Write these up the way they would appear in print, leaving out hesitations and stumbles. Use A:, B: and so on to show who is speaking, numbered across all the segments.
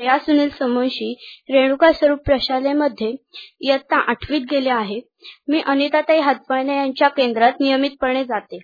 A: या सुनील समोशी रेणुका स्वरूप प्रशालेमध्ये इयत्ता 8वीत गेले आहे. मी अनिताताई हातवळणे यांच्या केंद्रात नियमितपणे जाते.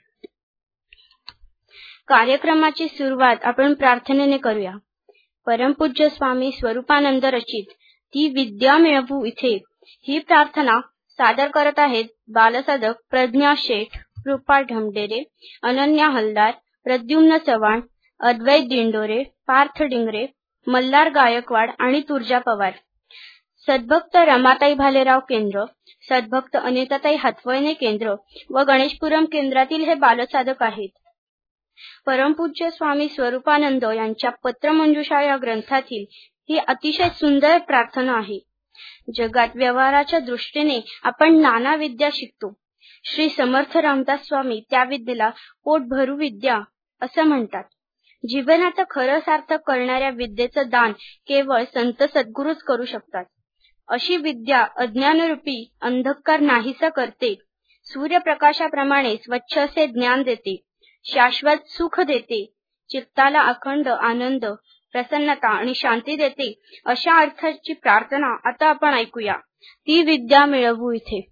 A: कार्यक्रमाची सुरुवात आपण प्रार्थनेने करूया. परमपूज्य स्वामी स्वरूपानंद रचित ती विद्या मिळवू इथे ही प्रार्थना सादर करत आहेत बालसाधक प्रज्ञा शेठ, कृपा ढमडेरे, अनन्या हलदार, प्रद्युम्न चव्हाण, अद्वैत दिंडोरे, पार्थ डिंगरे, मल्हार गायकवाड आणि तुर्जा पवार. सद्भक्त रमाताई भालेराव केंद्र, सद्भक्त अनिताताई हातवळणे केंद्र व गणेशपुरम केंद्रातील हे बालसाधक आहेत. परमपूज्य स्वामी स्वरूपानंद यांच्या पत्रमंजुषा या ग्रंथातील ही अतिशय सुंदर प्रार्थना आहे. जगात व्यवहाराच्या दृष्टीने आपण नाना विद्या शिकतो. श्री समर्थ रामदास स्वामी त्या विद्येला पोटभरू विद्या असं म्हणतात. जीवनाचं खरं सार्थक करणाऱ्या विद्येचं दान केवळ संत सद्गुरूच करू शकतात. अशी विद्या अज्ञानरूपी अंधकार नाहीसा करते, सूर्यप्रकाशाप्रमाणे स्वच्छ असे ज्ञान देते, शाश्वत सुख देते, चित्ताला अखंड आनंद, प्रसन्नता आणि शांती देते. अशा अर्थाची प्रार्थना आता आपण ऐकूया. ती विद्या मिळवू इथे.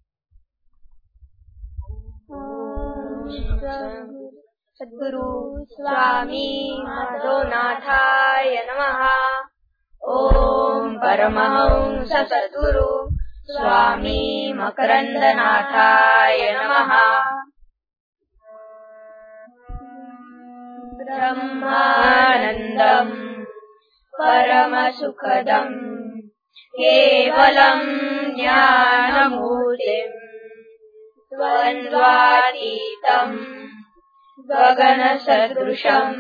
B: सद्गुरु स्वामी माधवनाथाय नमः. ओम परमहंस सद्गुरु स्वामी मकरंदनाथाय नमः. ब्रह्मानंदं परमसुखदं केवलं ज्ञानमूर्तिं द्वन्द्वातीतं गगनसदृशं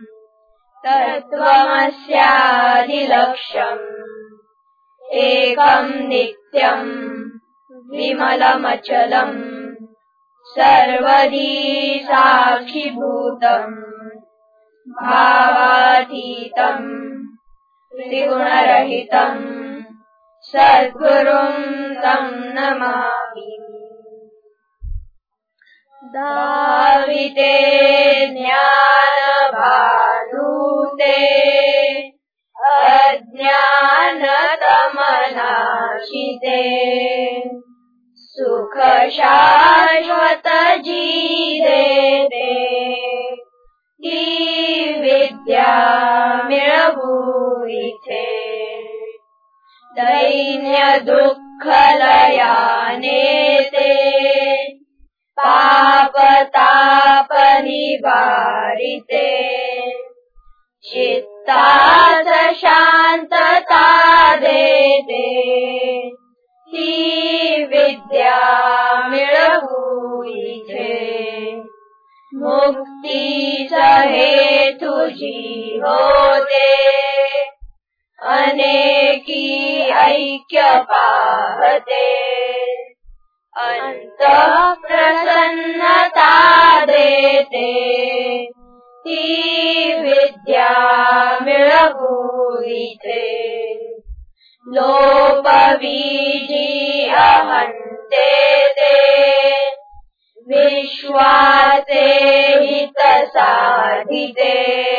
B: तत्त्वमस्यादिलक्ष्यम् एकं नित्यं विमलमचलं सर्वधी साक्षीभूतम् भावातीतं त्रिगुणरहितं सद्गुरुं तं नमामि. दाविते ज्ञानभानुते अज्ञानतमनाशिते सुख शाश्वत जीदेते ती विद्या मिळवू इथे. दैन्य दुःख लयानेते पाप ताप निवारिते चित्तास शांतता देते ती विद्या मिळवू इथे. मुक्तीचा हेतु जी होते अनेकी ऐक्य पाहते अंत प्रसन्नता देते ती विद्या मिळवू इथे. लोपवीजी अहंते ते विश्वाचे हित साधिते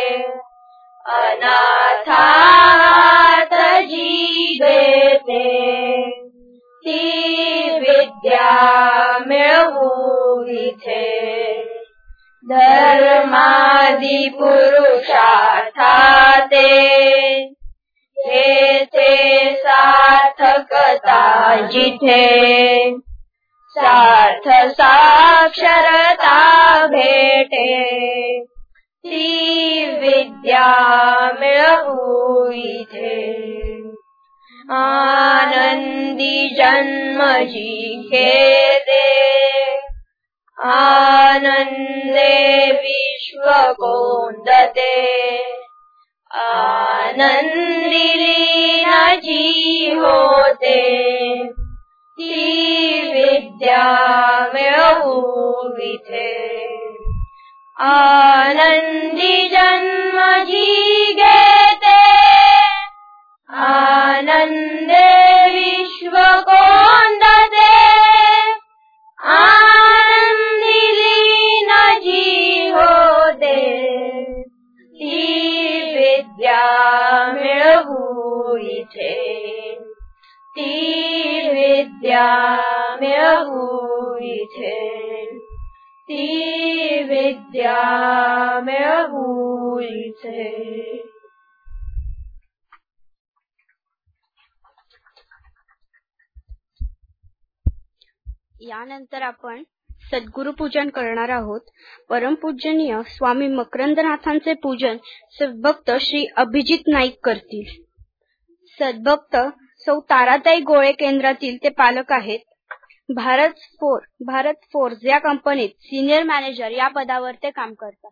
B: अनाथात जी देते ती विद्या मिळवू इथे. धर्मादि पुरुषार्थाते हेते सार्थकता जिथे सार्थ साक्षरता भेटे ती विद्या मिळवू इथे. आनंदी जन्म जी घेते आनंदे विश्व कोंदते आनंदी लीन जी होते ती विद्या मिळवू इथे. आनंदी जन्म जी घेते आनंदे विश्व कोंदते आनंदी लीन जी होते ती विद्या मिळवू इथे ती विद्या मिळवू इथे ती विद्या मिळवू इथे.
A: यानंतर आपण सद्गुरु पूजन करणार आहोत. परमपूजनीय स्वामी मकरंदनाथांचे पूजन सद्भक्त श्री अभिजित नाईक करतील. सद्भक्त सौ ताराताई गोळे केंद्रातील ते पालक आहेत. भारत फोर्स या कंपनीत सिनियर मॅनेजर या पदावर ते काम करतात.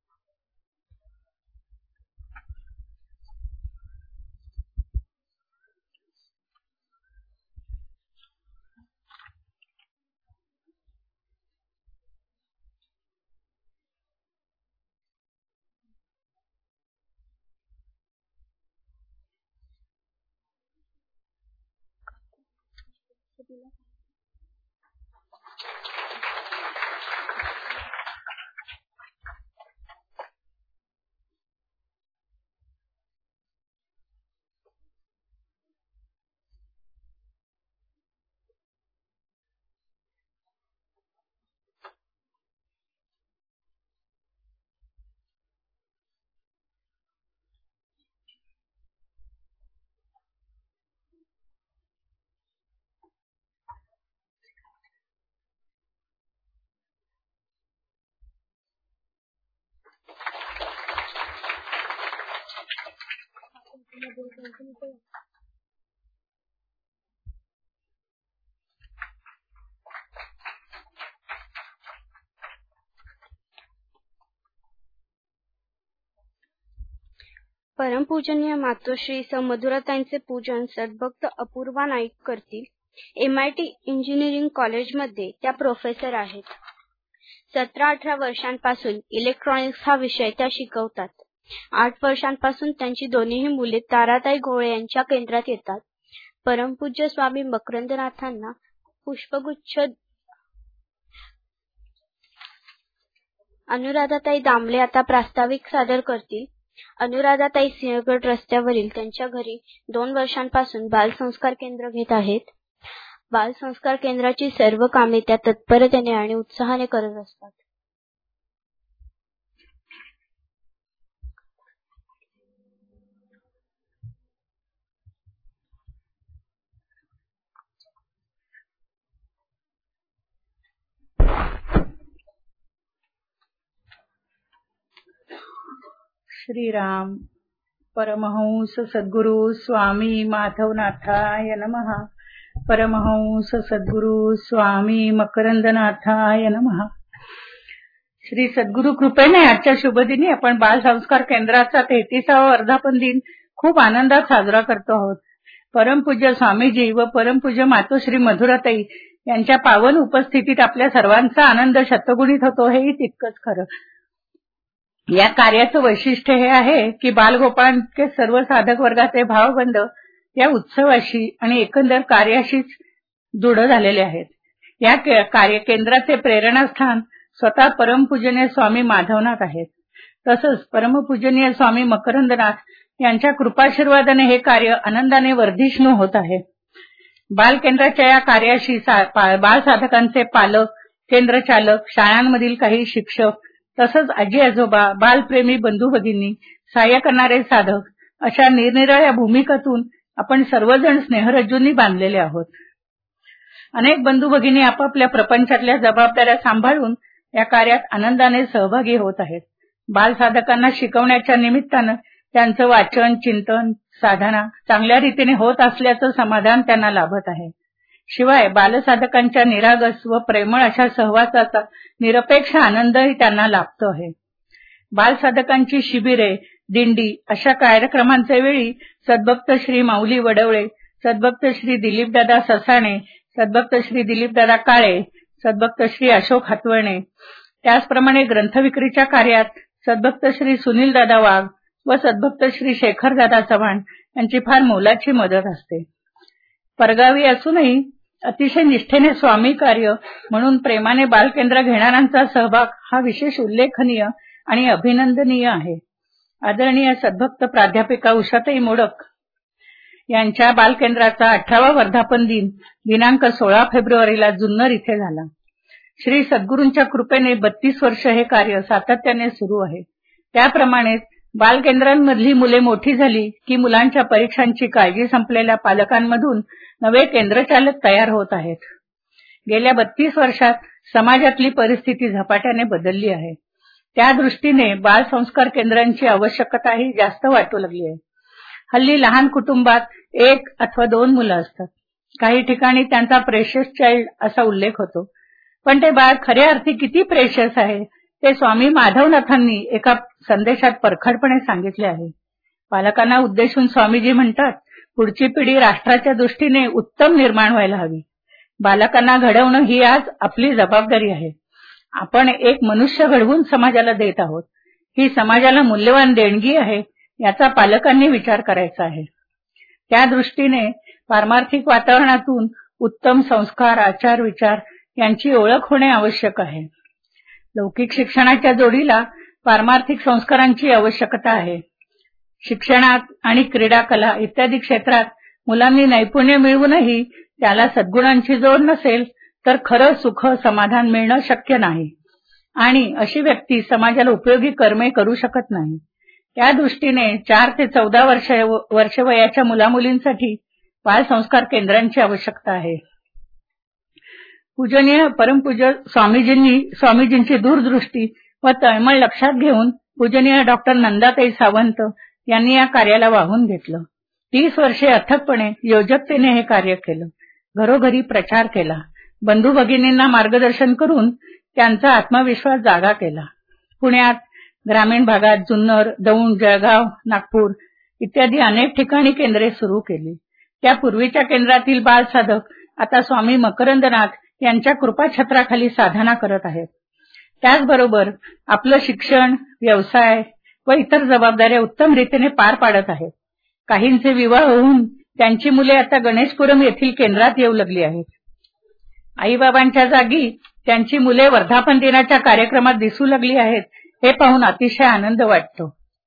A: परमपूजनीय मातोश्री स मधुराताईंचे पूजन सद्भक्त अपूर्वा नाईक करतील. MIT इंजिनिअरिंग कॉलेजमध्ये त्या प्रोफेसर आहेत. 17-18 वर्षांपासून इलेक्ट्रॉनिक्स हा विषय त्या शिकवतात. 8 वर्षांपासून त्यांची दोन्हीही मुले ताराताई गोळे यांच्या केंद्रात येतात. परमपूज्य स्वामी मकरंदनाथांना पुष्पगुच्छ अनुराधाताई दामले आता प्रास्ताविक सादर करतील. अनुराधाताई सिंहगड रस्त्यावरील त्यांच्या घरी 2 वर्षांपासून बालसंस्कार केंद्र घेत आहेत. बालसंस्कार केंद्राची सर्व कामे त्या तत्परतेने आणि उत्साहाने करत असतात.
C: श्रीराम. परमहंस सद्गुरु स्वामी माधवनाथाय नमः. परमहंस सद्गुरु स्वामी मकरंदनाथाय नमः. श्री सद्गुरु कृपेने आजच्या शुभदिनी आपण बालसंस्कार केंद्राचा 33वा वर्धापन दिन खूप आनंदात साजरा करतो आहोत. परमपूज्य स्वामीजी व परमपूज्य मातोश्री मधुराताई यांच्या पावन उपस्थितीत आपल्या सर्वांचा आनंद शतगुणित होतो, हेही तितकंच खरं. या कार्याचं वैशिष्ट्य हे आहे की बालगोपाळांचे सर्व साधक वर्गाचे भावबंध या उत्सवाशी आणि एकंदर कार्याशीच दृढ झालेले आहेत. या केंद्राचे प्रेरणास्थान स्वतः परमपूजनीय स्वामी माधवनाथ आहेत. तसंच परमपूजनीय स्वामी मकरंदनाथ यांच्या कृपाशीर्वादाने हे कार्य आनंदाने वर्धिष्णू होत आहे. बालकेंद्राच्या या कार्याशी बालसाधकांचे पालक, केंद्रचालक, शाळांमधील काही शिक्षक तसंच आजी आजोबा, बालप्रेमी बंधू भगिनी, सहाय्य करणारे साधक अशा निरनिराळ्या भूमिकातून आपण सर्वजण स्नेहरज्जूंनी बांधलेले आहोत. अनेक बंधू भगिनी आपापल्या प्रपंचातल्या जबाबदाऱ्या सांभाळून या कार्यात आनंदाने सहभागी होत आहेत. बालसाधकांना शिकवण्याच्या निमित्तानं त्यांचं वाचन, चिंतन, साधना चांगल्या रीतीने होत असल्याचं समाधान त्यांना लाभत आहे. शिवाय बालसाधकांच्या निरागस व प्रेमळ अशा सहवासाचा निरपेक्ष आनंदही त्यांना लाभतो आहे. बालसाधकांची शिबिरे, दिंडी अशा कार्यक्रमांच्या वेळी सद्भक्त श्री माऊली वडवळे, सद्भक्त श्री दिलीपदादा ससाणे, सद्भक्त श्री दिलीपदादा काळे, सद्भक्त श्री अशोक हातवळणे, त्याचप्रमाणे ग्रंथविक्रीच्या कार्यात सद्भक्त श्री सुनीलदादा वाघ व सद्भक्त श्री शेखरदादा चव्हाण यांची फार मोलाची मदत असते. परगावी असूनही अतिशय निष्ठेने स्वामी कार्य म्हणून प्रेमाने बालकेंद्र घेणाऱ्यांचा सहभाग हा विशेष उल्लेखनीय आणि अभिनंदनीय आहे. आदरणीय सद्भक्त प्राध्यापिका उषाताई मोडक यांच्या बालकेंद्राचा 18वा वर्धापन दिन दिनांक 16 फेब्रुवारीला जुन्नर इथे झाला. श्री सद्गुरूंच्या कृपेने 32 वर्ष हे कार्य सातत्याने सुरू आहे. त्याप्रमाणेच बालकेंद्रांमधली मुले मोठी झाली की मुलांच्या परीक्षांची काळजी संपलेल्या पालकांमधून नवे केंद्रचालक तयार होत आहेत. गेल्या 32 वर्षात समाजातली परिस्थिती झपाट्याने बदलली आहे. त्या दृष्टीने बाल संस्कार केंद्रांची आवश्यकताही जास्त वाटू लागली आहे. हल्ली लहान कुटुंबात 1 अथवा 2 मुलं असतात. काही ठिकाणी त्यांचा प्रेशियस चाइल्ड असा उल्लेख होतो. पण ते बाळ खऱ्या अर्थी किती प्रेशियस आहे ते स्वामी माधवनाथांनी एका संदेशात परखडपणे सांगितले आहे. पालकांना उद्देशून स्वामीजी म्हणतात, पुढची पिढी राष्ट्राच्या दृष्टीने उत्तम निर्माण व्हायला हवी. बालकांना घडवणं ही आज आपली जबाबदारी आहे. आपण एक मनुष्य घडवून समाजाला देत आहोत. ही समाजाला मूल्यवान देणगी आहे याचा पालकांनी विचार करायचा आहे. त्या दृष्टीने पारमार्थिक वातावरणातून उत्तम संस्कार, आचार, विचार यांची ओळख होणे आवश्यक आहे. लौकिक शिक्षणाच्या जोडीला पारमार्थिक संस्कारांची आवश्यकता आहे. शिक्षणात आणि क्रीडा, कला इत्यादी क्षेत्रात मुलांनी नैपुण्य मिळवूनही त्याला सद्गुणांची जोड नसेल तर खरं सुख, समाधान मिळणं शक्य नाही आणि अशी व्यक्ती समाजाला उपयोगी कर्मे करू शकत नाही. त्या दृष्टीने 4 ते 14 वर्ष वयाच्या मुलामुलींसाठी बालसंस्कार केंद्रांची आवश्यकता आहे. पूजनीय परमपूज्य स्वामीजींची दूरदृष्टी व तळमळ लक्षात घेऊन पूजनीय डॉक्टर नंदाताई सावंत यांनी या कार्याला वाहून घेतलं. 30 वर्षे अथकपणे योजकतेने हे कार्य केलं. घरोघरी प्रचार केला. बंधू भगिनींना मार्गदर्शन करून त्यांचा आत्मविश्वास जागा केला. पुण्यात, ग्रामीण भागात जुन्नर, दौंड, जळगाव, नागपूर इत्यादी अनेक ठिकाणी केंद्रे सुरू केली. त्या पूर्वीच्या केंद्रातील बालसाधक आता स्वामी मकरंदनाथ यांच्या कृपाछत्राखाली साधना करत आहेत. त्याचबरोबर आपलं शिक्षण, व्यवसाय व इतर जबाबदाऱ्या उत्तम रीतीने पार पाडत आहेत. काहींचे विवाह होऊन त्यांची मुले आता गणेशपुरम येथील केंद्रात येऊ लागली आहेत. आईबाबांच्या जागी त्यांची मुले वर्धापन दिनाच्या कार्यक्रमात दिसू लागली आहेत हे पाहून अतिशय आनंद वाटतो.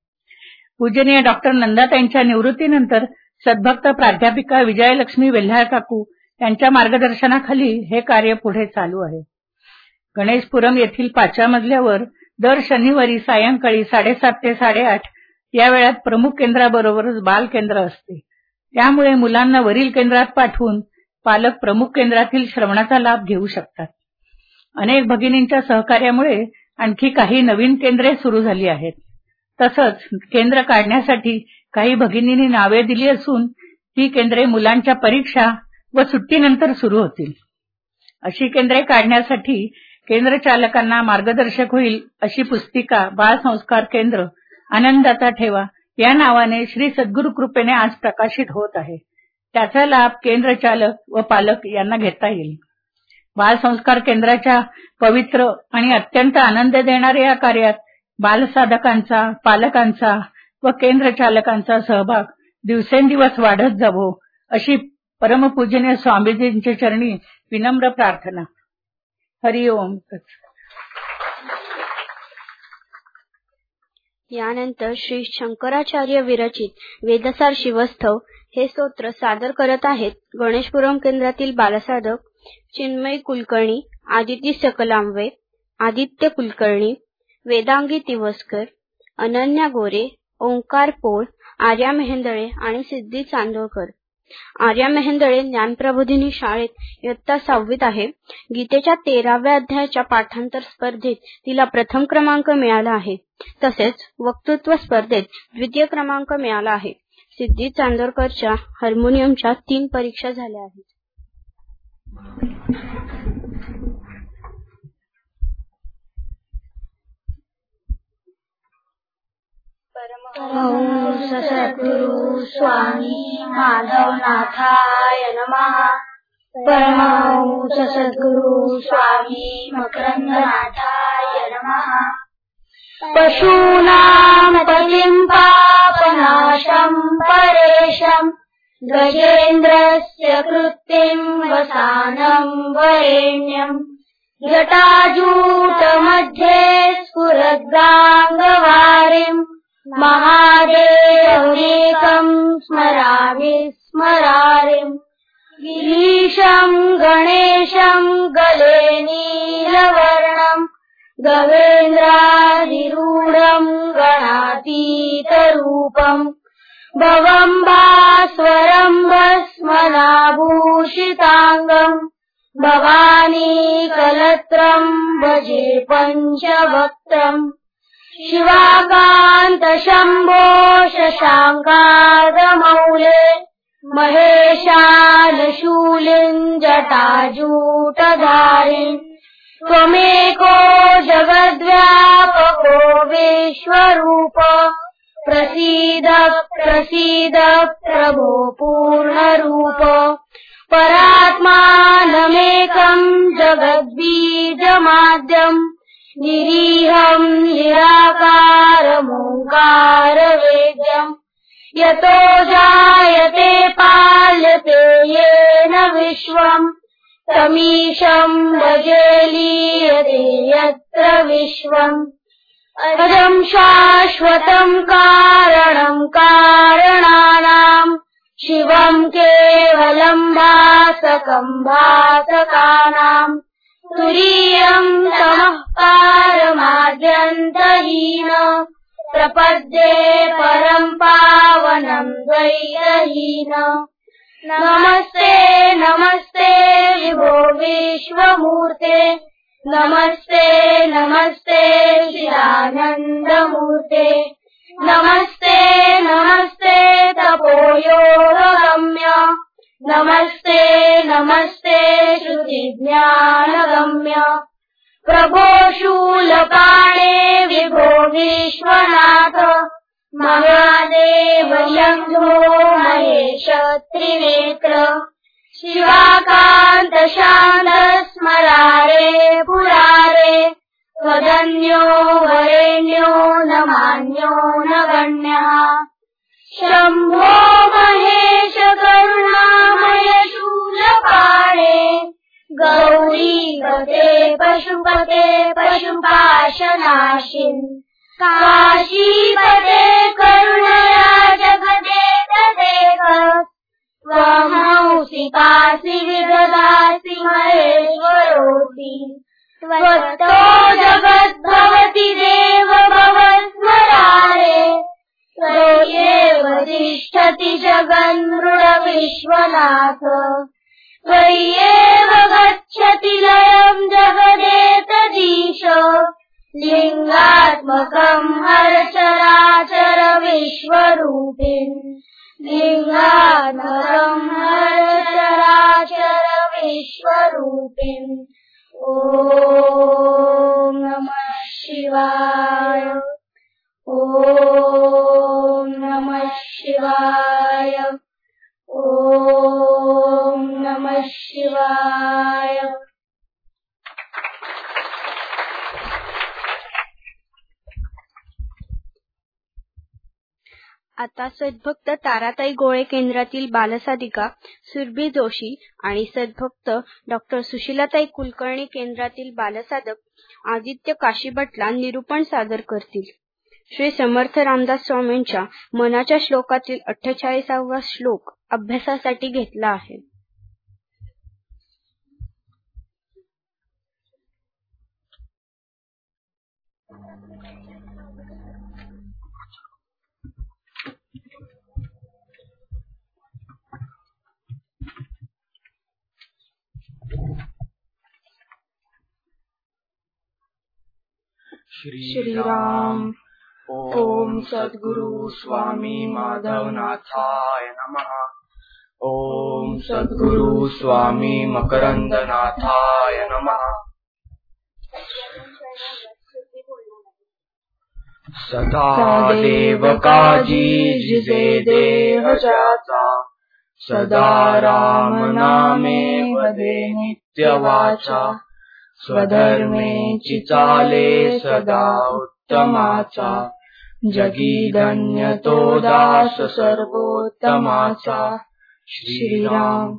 C: पूजनीय डॉक्टर नंदाताईंच्या निवृत्तीनंतर सद्भक्त प्राध्यापिका विजयलक्ष्मी वेल्हाळ काकू यांच्या मार्गदर्शनाखाली हे कार्य पुढे चालू आहे. गणेशपुरम येथील 5व्या मजल्यावर दर शनिवारी सायंकाळी 7:30 ते 8:30 या वेळात प्रमुख केंद्राबरोबरच बाल केंद्र असते. त्यामुळे मुलांना वरील केंद्रात पाठवून पालक प्रमुख केंद्रातील श्रवणाचा लाभ घेऊ शकतात. अनेक भगिनींच्या सहकार्यामुळे आणखी काही नवीन केंद्रे सुरू झाली आहेत. तसंच केंद्र काढण्यासाठी काही भगिनींनी नावे दिली असून ती केंद्रे मुलांच्या परीक्षा व सुट्टीनंतर सुरू होतील. अशी केंद्रे काढण्यासाठी केंद्र चालकांना मार्गदर्शक होईल अशी पुस्तिका बाल संस्कार केंद्र आनंदाचा ठेवा या नावाने श्री सद्गुरू कृपेने आज प्रकाशित होत आहे. त्याचा लाभ केंद्र चालक व पालक यांना घेता येईल. बाल संस्कार केंद्राच्या पवित्र आणि अत्यंत आनंद देणाऱ्या या कार्यात बालसाधकांचा, पालकांचा व केंद्र चालकांचा सहभाग दिवसेंदिवस वाढत जावो अशी परमपूजनीय स्वामीजींच्या चरणी विनम्र प्रार्थना. हरि ओम.
A: यानंतर श्री शंकराचार्य विरचित वेदसार शिवस्थव हे स्तोत्र सादर करत आहेत गणेशपुरम केंद्रातील बालसाधक चिन्मय कुलकर्णी, आदिती सकलांबे, आदित्य कुलकर्णी, वेदांगी तिवस्कर, अनन्या गोरे, ओंकार पोळ, आर्या मेहेंदळे आणि सिद्धी चांदोळकर. आर्या मेहेंदळे ज्ञानप्रबोधिनी शाळेत इयत्ता 6वीत आहे. गीतेच्या 13व्या अध्यायाच्या पाठांतर स्पर्धेत तिला प्रथम क्रमांक मिळाला आहे. तसेच वक्तृत्व स्पर्धेत 2य क्रमांक मिळाला आहे. सिद्धी चांदोरकरच्या हार्मोनियमच्या 3 परीक्षा झाल्या आहेत.
B: परमहंस सद्गुरु स्वामी माधवनाथाय नमः. परमहंस सद्गुरु स्वामी मकरंदनाथाय नमः. पशूनां पतिं पापनाशं परेशं गजेन्द्रस्य कृत्तिं वसानं वरेण्यं जटाजूटमध्ये स्फुरद्गाङ्गवारिं महादेवमेकं स्मरामि स्मरारिम् गिरीशं गणेशं गले नीलवर्णं गवेन्द्राधिरूढं गणातीतरूपम् भवं भास्वरं भस्मनाभूषिताङ्गम् भवानी कलत्रं भजे पञ्चवक्त्रम् शिवाकान्त शम्भो शशाङ्कादमौले महेशालशूलिं जटाजूटधारिन् त्वमेको जगद्व्यापको विश्वरूप प्रसीद प्रसीद प्रभो पूर्णरूप परात्मानमेकं जगद्बीजमाद्यम् निरीहं निराकारमोङ्कारवेद्यम् यतो जायते पाल्यते येन विश्वम् तमीशं भजे लीयते यत्र विश्वम् अजं शाश्वतं कारणं कारणानाम् शिवं केवलं भासकं भासकानाम् तुरीयं तमः पारमाद्यन्तहीन प्रपद्ये परं पावनं द्वैतहीन नमस्ते नमस्ते विभो विश्वमूर्ते नमस्ते नमस्ते चिदानन्दमूर्ते नमस्ते नमस्ते तपोयोगगम्य नमस्ते नमस्ते श्रुतिज्ञानगम्य प्रभो शूलपाणे विभो विश्वनाथ महादेव शम्भो महेश त्रिनेत्र शिवाकान्त शान्त स्मरारे पुरारे त्वदन्यो वरेण्यो न मान्यो न गण्यः शम्भो महेश करुणामय शूलपाणे गौरीपते पशुपते पशुपाशनाशिन् काशीपते करुणया जगदेकदेक त्वमंसि काशी विददासि महेश्वरोऽसि त्वत्तो जगद्भवति देव भवस्मरारे त्वय्येव तिष्ठति जगन्मृड विश्वनाथ त्वय्येव गच्छति लयं जगदेतदीश लिङ्गात्मकं हरचराचर विश्वरूपिन् लिङ्गात्मकं हरचराचर विश्वरूपिन् ॐ नमः शिवाय ॐ नमः शिवाय ॐ नमः शिवाय।
A: आता सद्भक्त ताराताई गोळे केंद्रातील बालसाधिका सुरभी जोशी आणि सद्भक्त डॉक्टर सुशीलाताई कुलकर्णी केंद्रातील बालसाधक आदित्य काशीभटला निरूपण सादर करतील। श्री समर्थ रामदास स्वामींच्या मनाच्या श्लोकातील 48वा श्लोक अभ्यासासाठी घेतला आहे।
D: श्री राम। ओम सद्गुरु स्वामी माधवनाथाय नमः। ओम सद्गुरु स्वामी मकरंदनाथाय नमः। सदा देव काजी जिजे देह जाता सदा राम नामे वदे नित्य वाचा स्वधर्मे चिचाले सदा उत्तमाचा जगी धन्य तो दास सर्वोत्तमाचा। श्रीराम।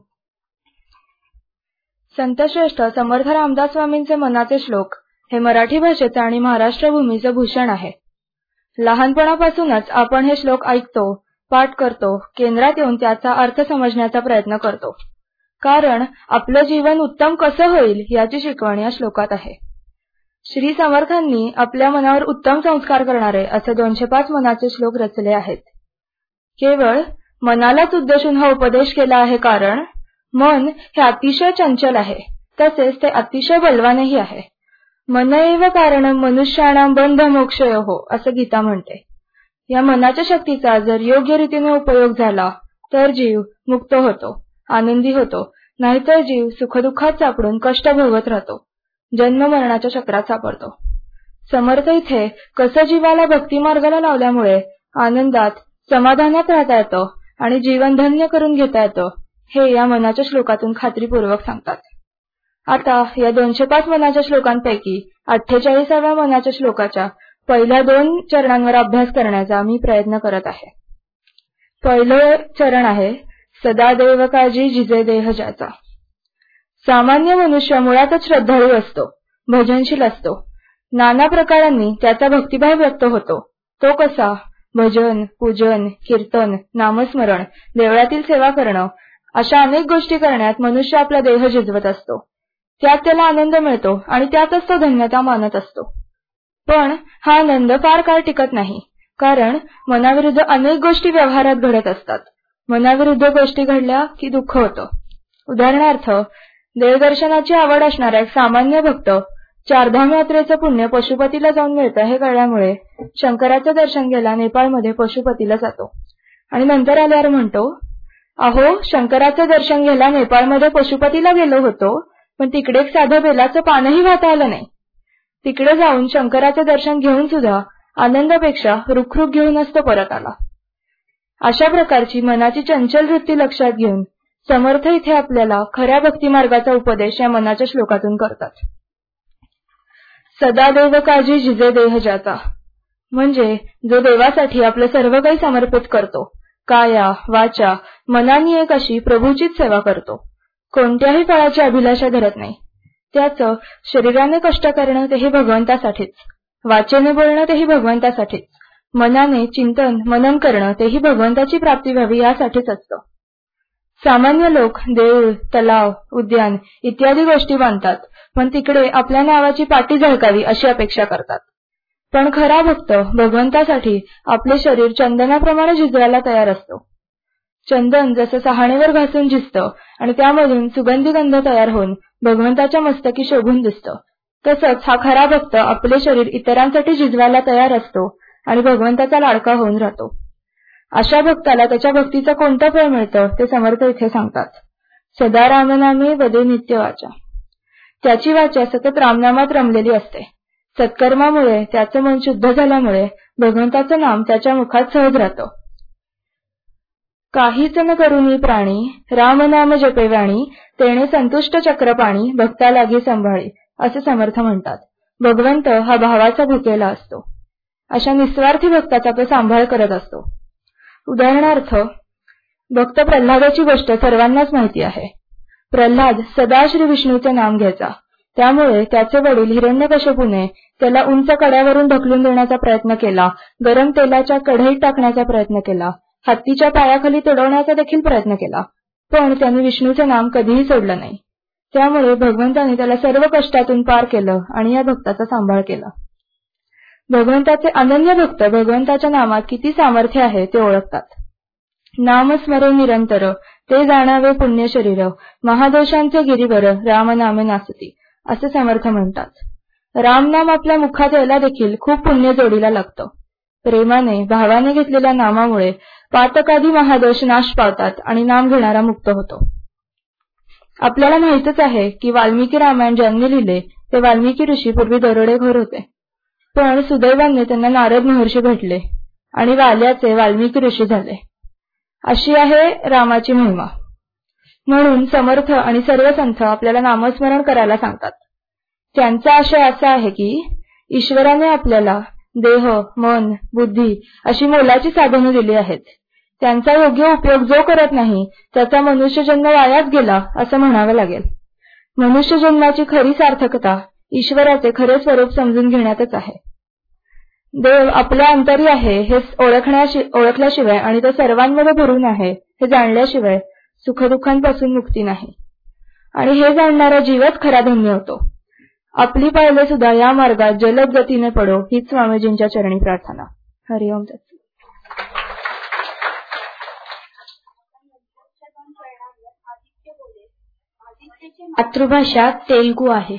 E: संतश्रेष्ठ समर्थ रामदास स्वामींचे मनाचे श्लोक हे मराठी भाषेचे आणि महाराष्ट्र भूमीचे भूषण आहे। लहानपणापासूनच आपण हे श्लोक ऐकतो, पाठ करतो, केंद्रात येऊन त्याचा अर्थ समजण्याचा प्रयत्न करतो. कारण आपलं जीवन उत्तम कसं होईल याची शिकवण या श्लोकात आहे. श्री समर्थांनी आपल्या मनावर उत्तम संस्कार करणारे असे 205 मनाचे श्लोक रचले आहेत. केवळ मनालाच उद्देशून हा उपदेश केला आहे, कारण मन हे अतिशय चंचल आहे, तसेच ते अतिशय बलवानही आहे. मन एव कारणं मनुष्याणां बंध मोक्षयोः असं गीता म्हणते. या मनाच्या शक्तीचा जर योग्य रीतीने उपयोग झाला तर जीव मुक्त होतो, आनंदी होतो, नाहीतर जीव सुखदुःखात सापडून कष्ट भोगत राहतो, जन्म मरणाच्या चक्रात सापडतो. समर्थ इथे कसं जीवाला भक्ती मार्गाला लावल्यामुळे आनंदात, समाधानात राहता येतं आणि जीवन धन्य करून घेता येतं हे या मनाच्या श्लोकातून खात्रीपूर्वक सांगतात. आता या 205 मनाच्या श्लोकांपैकी 48व्या मनाच्या श्लोकाच्या पहिल्या 2 चरणांवर अभ्यास करण्याचा मी प्रयत्न करत आहे. पहिलं चरण आहे सदा देव काळजी जिजे देह ज्याचा. सामान्य मनुष्य मुळातच श्रद्धाळू असतो, भजनशील असतो. नाना प्रकारांनी त्याचा भक्तिभाव व्यक्त होतो. तो कसा? भजन, पूजन, कीर्तन, नामस्मरण, देवळातील सेवा करणं अशा अनेक गोष्टी करण्यात मनुष्य आपला देह झिजवत असतो. त्यात त्याला आनंद मिळतो आणि त्यातच तो धन्यता मानत असतो. पण हा आनंद फार काळ टिकत नाही, कारण मनाविरुद्ध अनेक गोष्टी व्यवहारात घडत असतात. मनाविरुद्ध गोष्टी घडल्या की दुःख होतं. उदाहरणार्थ, देवदर्शनाची आवड असणारा एक सामान्य भक्त चारधाम यात्रेचं पुण्य पशुपतीला जाऊन मिळतं हे कळल्यामुळे शंकराचं दर्शन घ्यायला नेपाळमध्ये पशुपतीला जातो आणि नंतर आल्यावर म्हणतो, अहो, शंकराचं दर्शन घ्यायला नेपाळमध्ये पशुपतीला गेलो होतो, पण तिकडे एक साधं बेलाचं पानही वाहता आलं नाही. तिकडे जाऊन शंकराचं दर्शन घेऊन सुद्धा आनंदापेक्षा रुखरुख घेऊनच तो परत आला. अशा प्रकारची मनाची चंचल वृत्ती लक्षात घेऊन समर्थ इथे आपल्याला खऱ्या भक्तिमार्गाचा उपदेश या मनाच्या श्लोकातून करतात. सदा देव काळजी जिजे देह ज्याचा, म्हणजे जो देवासाठी आपलं सर्व काही समर्पित करतो, काया, वाचा, मनाने एक अशी प्रभूचीच सेवा करतो, कोणत्याही फळाची अभिलाषा धरत नाही. त्याचं शरीराने कष्ट करणं तेही भगवंतासाठीच, वाचेने बोलणं तेही भगवंतासाठीच, मनाने चिंतन मनन करणं तेही भगवंताची प्राप्ती व्हावी यासाठीच असतं. सामान्य लोक देऊळ, तलाव, उद्यान इत्यादी गोष्टी बांधतात, पण तिकडे आपल्या नावाची पाटी झळकावी अशी अपेक्षा करतात. पण खरा भक्त भगवंतासाठी आपले शरीर चंदनाप्रमाणे झिजवायला तयार असतो. चंदन जसं सहाणेवर घासून झिजतं आणि त्यामधून सुगंधी गंध तयार होऊन भगवंताच्या मस्तकी शोभून दिसतं, तसंच हा खरा भक्त आपले शरीर इतरांसाठी झिजवायला तयार असतो आणि भगवंताचा लाडका होऊन राहतो. अशा भक्ताला त्याच्या भक्तीचं कोणतं फळ मिळतं ते समर्थ इथे सांगतात. सदा रामनामे वदे नित्य वाचा. त्याची वाचा सतत रामनामात रमलेली असते. सत्कर्मामुळे त्याचं मन शुद्ध झाल्यामुळे भगवंताचं नाम त्याच्या मुखात सहज राहतं. काहीच न करुनी प्राणी रामनाम जपेवाणी तेणे संतुष्ट चक्रपाणी भक्ता लागी संभाळी असे समर्थ म्हणतात. भगवंत हा भावाचा भुकेला असतो. अशा निस्वार्थी भक्ताचा तो सांभाळ करत असतो. उदाहरणार्थ, भक्त प्रल्हादाची गोष्ट सर्वांनाच माहिती आहे. प्रल्हाद सदा श्री विष्णूचे नाम घ्यायचा. त्यामुळे त्याचे वडील हिरण्यकश्यपूने त्याला उंच कड्यावरून ढकलून देण्याचा प्रयत्न केला, गरम तेलाच्या कढईत टाकण्याचा प्रयत्न केला, हत्तीच्या पायाखाली तुडवण्याचा देखील प्रयत्न केला, पण त्याने विष्णूचे नाम कधीही सोडलं नाही. त्यामुळे भगवंताने त्याला सर्व कष्टातून पार केलं आणि या भक्ताचा सांभाळ केला. भगवंताचे अनन्य भक्त भगवंताच्या नामात किती सामर्थ्य आहे ते ओळखतात. नामस्मरे निरंतर ते जाणावे पुण्य शरीर महादोषांचे गिरीवर रामनामे नासती असे समर्थ म्हणतात. रामनाम आपल्या मुखात यायला देखील खूप पुण्य जोडीला लागतं. प्रेमाने भावाने घेतलेल्या नामामुळे पातकादी महादोष नाश पावतात आणि नाम घेणारा मुक्त होतो. आपल्याला माहितच आहे की वाल्मिकी रामायण ज्यांनी लिहिले ते वाल्मिकी ऋषी पूर्वी दरोडेखोर होते, पण सुदैवाने त्यांना नारद महर्षी भेटले आणि वाल्याचे वाल्मिकी ऋषी झाले. अशी आहे रामाची महिमा. म्हणून समर्थ आणि सर्व संत आपल्याला नामस्मरण करायला सांगतात. त्यांचा आशय असा आहे की ईश्वराने आपल्याला देह, मन, बुद्धी अशी मोलाची साधने दिली आहेत. त्यांचा योग्य उपयोग जो करत नाही त्याचा मनुष्यजन्म वायाच गेला असं म्हणावं लागेल. मनुष्यजन्माची खरी सार्थकता ईश्वराचे खरे स्वरूप समजून घेण्यातच आहे. देव आपल्या अंतरी आहे हे ओळखल्याशिवाय आणि तो सर्वांमध्ये भरून आहे हे जाणल्याशिवाय सुखदुःखांपासून मुक्ती नाही. आणि हे जाणणारा जीवच खरा धन्य होतो. आपली पावले सुद्धा या मार्गात जलद गतीने पडो हीच स्वामीजींच्या चरणी प्रार्थना. हरिओम तत्सत.
A: मातृभाषा तेलुगू आहे.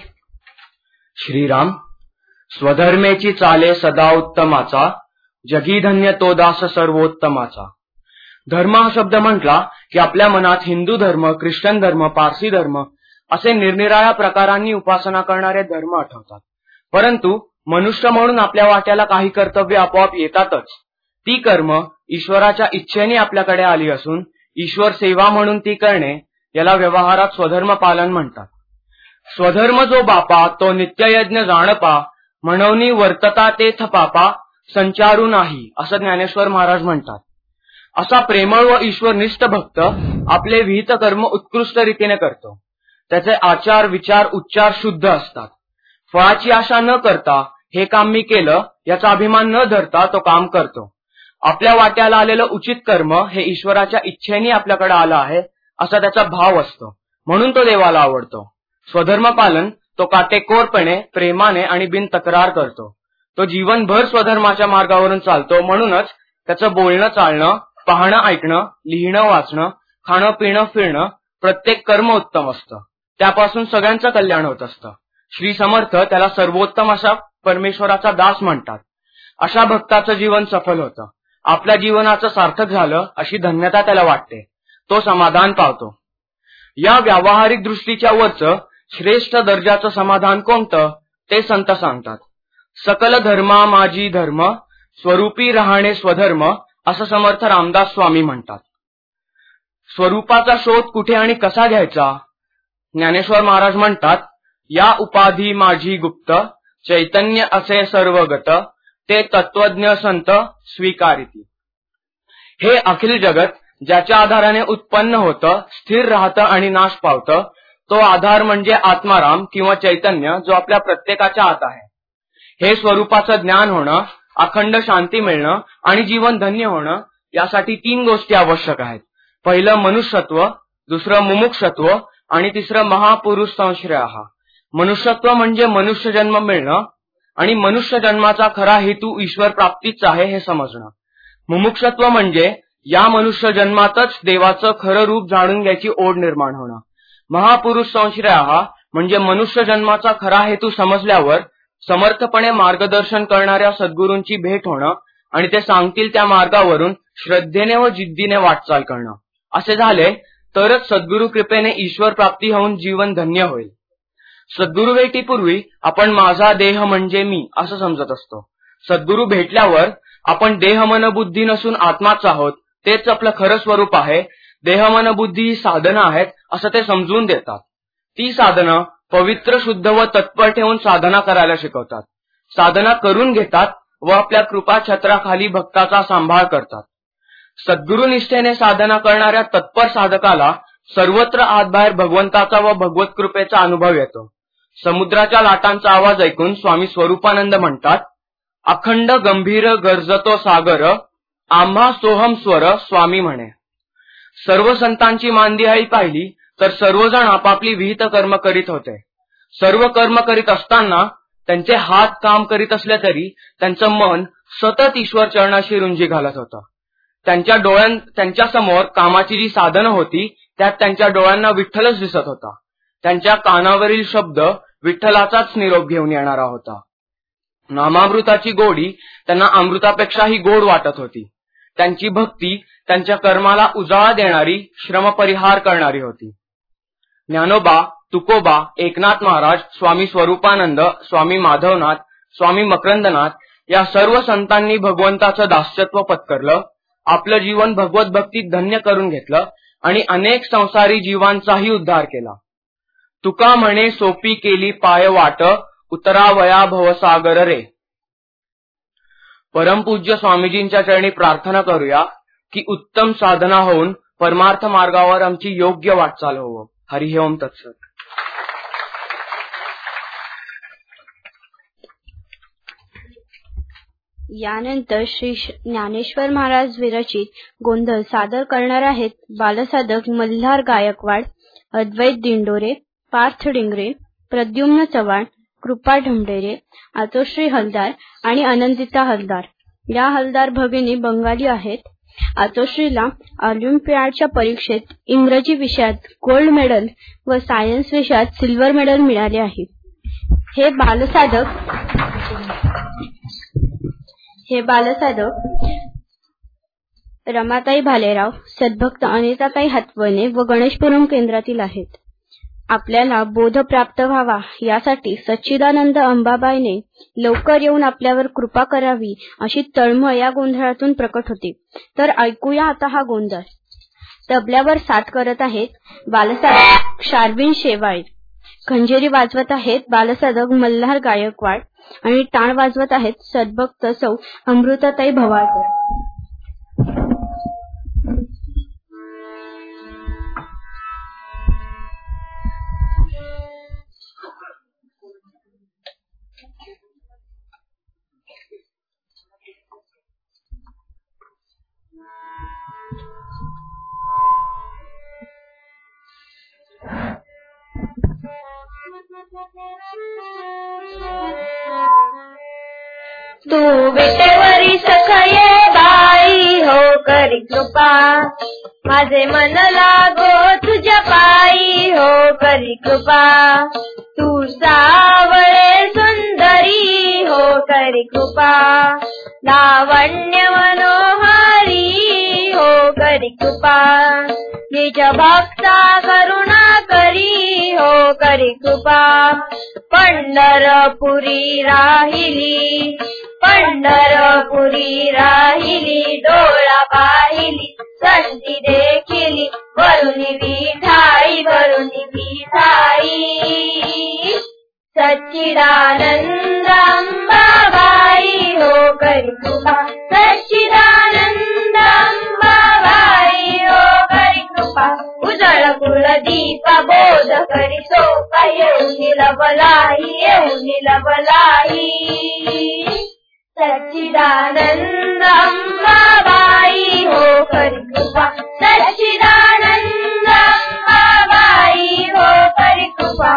D: श्रीराम स्वधर्मेची चाले सदा उत्तमाचा, जगी धन्य तो दास सर्वोत्तमाचा. धर्म हा शब्द म्हटला की आपल्या मनात हिंदू धर्म, ख्रिश्चन धर्म, पारसी धर्म असे निरनिराळ्या प्रकारांनी उपासना करणारे धर्म आठवतात. परंतु मनुष्य म्हणून आपल्या वाट्याला काही कर्तव्य आपोआप येतातच. ती कर्म ईश्वराच्या इच्छेने आपल्याकडे आली असून ईश्वर सेवा म्हणून ती करणे याला व्यवहारात स्वधर्म पालन म्हणतात. स्वधर्म जो बापा तो नित्ययज्ञ जाणपा, म्हणून वर्तता तेथ पापा संचारू नाही असं ज्ञानेश्वर महाराज म्हणतात. असा प्रेमळ व ईश्वरनिष्ठ भक्त आपले विहित कर्म उत्कृष्ट रीतीने करतो. त्याचे आचार विचार उच्चार शुद्ध असतात. फळाची आशा न करता हे काम मी केलं याचा अभिमान न धरता तो काम करतो. आपल्या वाट्याला आलेलं उचित कर्म हे ईश्वराच्या इच्छेने आपल्याकडे आलं आहे असा त्याचा भाव असतो, म्हणून तो देवाला आवडतो. स्वधर्म पालन तो काटेकोरपणे प्रेमाने आणि बिन तक्रार करतो. तो जीवनभर स्वधर्माच्या मार्गावरून चालतो. म्हणूनच त्याचं बोलणं चालणं, पाहणं ऐकणं, लिहिणं वाचणं, खाणं पिणं फिरणं प्रत्येक कर्म उत्तम असतं. त्यापासून सगळ्यांचं कल्याण होत असतं. श्री समर्थ त्याला सर्वोत्तम असा परमेश्वराचा दास म्हणतात. अशा भक्ताचं जीवन सफल होतं. आपल्या जीवनाचं सार्थक झालं अशी धन्यता त्याला वाटते. तो समाधान पावतो. या व्यावहारिक दृष्टीच्या वरचं श्रेष्ठ दर्जाचं समाधान कोणतं ते संत सांगतात. सकल धर्मा माझी धर्म, स्वरूपी राहणे स्वधर्म असं समर्थ रामदास स्वामी म्हणतात. स्वरूपाचा शोध कुठे आणि कसा घ्यायचा? ज्ञानेश्वर महाराज म्हणतात, या उपाधी माझी गुप्त, चैतन्य असे सर्वगत, ते तत्वज्ञ संत स्वीकारिती. हे अखिल जगत ज्याच्या आधाराने उत्पन्न होतं, स्थिर राहतं आणि नाश पावतं, तो आधार म्हणजे आत्माराम किंवा चैतन्य जो आपल्या प्रत्येकाच्या आत आहे. हे स्वरूपाचं ज्ञान होणं, अखंड शांती मिळणं आणि जीवन धन्य होणं यासाठी 3 गोष्टी आवश्यक आहेत. पहिलं मनुष्यत्व, दुसरं मुमुक्षत्व आणि तिसरं महापुरुष संश्रयः. मनुष्यत्व म्हणजे मनुष्य जन्म मिळणं आणि मनुष्य जन्माचा खरा हेतू ईश्वर प्राप्तीच आहे हे समजणं. मुमुक्षत्व म्हणजे या मनुष्य जन्मातच देवाचं खरं रूप जाणून घ्यायची ओढ निर्माण होणं. महापुरुष संश्रयः म्हणजे मनुष्य जन्माचा खरा हेतू समजल्यावर समर्थपणे मार्गदर्शन करणाऱ्या सद्गुरूंची भेट होणं आणि ते सांगतील त्या मार्गावरून श्रद्धेने व जिद्दीने वाटचाल करणं. असे झाले तरच सद्गुरु कृपेने ईश्वर प्राप्ती होऊन जीवन धन्य होईल. सद्गुरु भेटीपूर्वी आपण माझा देह म्हणजे मी असं समजत असतो. सद्गुरु भेटल्यावर आपण देह मन बुद्धी नसून आत्माच आहोत, तेच आपलं खरं स्वरूप आहे. देह मन बुद्धी ही साधनं आहेत असं ते समजून देतात. ती साधनं पवित्र शुद्ध व तत्पर ठेवून साधना करायला शिकवतात. साधना करून घेतात व आपल्या कृपा छत्राखाली भक्ताचा सांभाळ करतात. सद्गुरु निष्ठेने साधना करणाऱ्या तत्पर साधकाला सर्वत्र आतबाहेर भगवंताचा व भगवत कृपेचा अनुभव येतो. समुद्राच्या लाटांचा आवाज ऐकून स्वामी स्वरूपानंद म्हणतात, अखंड गंभीर गर्जतो सागर, आम्हा सोहम स्वर स्वामी म्हणे. सर्व संतांची मानदिहाळी पाहिली तर सर्वजण आपापली विहित कर्म करीत होते. सर्व कर्म करीत असताना त्यांचे हात काम करीत असले तरी त्यांचं मन सतत ईश्वर चरणाशी रुंजी घालत होतं. त्यांच्या समोर कामाची जी साधनं होती त्यात त्यांच्या डोळ्यांना विठ्ठलच दिसत होता. त्यांच्या कानावरील शब्द विठ्ठलाचाच निरोप घेऊन येणारा होता. नामामृताची गोडी त्यांना अमृतापेक्षाही गोड वाटत होती. त्यांची भक्ती त्यांच्या कर्माला उजाळा देणारी, श्रमपरिहार करणारी होती. ज्ञानोबा, तुकोबा, एकनाथ महाराज, स्वामी स्वरूपानंद, स्वामी माधवनाथ, स्वामी मकरंदनाथ या सर्व संतांनी भगवंताचं दास्यत्व पत्करलं, आपलं जीवन भगवत भक्तीत धन्य करून घेतलं आणि अनेक संसारी जीवांचाही उद्धार केला. तुका म्हणे सोपी केली पाय वाट, उतरावया भवसागर रे. परमपूज्य स्वामीजींच्या चरणी प्रार्थना करूया की उत्तम साधना होऊन परमार्थ मार्गावर आमची योग्य वाटचाल होवो. हरि ओम तत्सत.
A: यानंतर श्री ज्ञानेश्वर महाराज विरचित गोंधळ सादर करणार आहेत बालसाधक मल्हार गायकवाड, अद्वैत दिंडोरे, पार्थ डिंगरे, प्रद्युम्न चव्हाण, कृपा ढमढेरे, आतोश्री हलदार आणि अनंतिता हलदार. या हलदार भगिनी बंगाली आहेत. आतोश्रीला ऑलिम्पियाडच्या परीक्षेत इंग्रजी विषयात गोल्ड मेडल व सायन्स विषयात सिल्वर मेडल मिळाले आहे. हे बालसाधक रमाताई भालेराव, सद्भक्त अनिताताई हातवणे व गणेशपुरम केंद्रातील आहेत. आपल्याला बोध प्राप्त व्हावा यासाठी सच्चिदानंद अंबाबाईने लवकर येऊन आपल्यावर कृपा करावी अशी तळमळ या गोंधळातून प्रकट होते. तर ऐकूया आता हा गोंधळ. तबल्यावर साथ करत आहेत बालसाधक शार्विन शेवाळे, खंजेरी वाजवत आहेत बालसाधक मल्हार गायकवाड आणि टाळ वाजवत आहेत सद्भक्त सौ अमृताताई भवाळकर.
B: तू विटेवरी सखये बाई हो करी कृपा, माझे मन लागो तुझ्या पायी हो करी कृपा. तू सावळे सुंदरी हो करी कृपा, लावण्य मनोहारी हो करी कृपा. निज भक्ता करुणा करी हो करी कृपा. पंढरपुरी राहिली, पंढरपुरी राहिली, डोळा पाहिली संधी देखिली, वरुणी विठाई वरुणी विठाई. सच्चिदानंद अंबाबाई हो करी कृपा, सच्चिदानंद अंबाबाई हो करी कृपा. उजळ कुलदीप बोध करी सोपा, येऊन लवलाई येऊन लवलाई. सच्चिदानंद अंबाबाई हो करी कृपा, सच्चिदानंद अंबाबाई हो करी कृपा.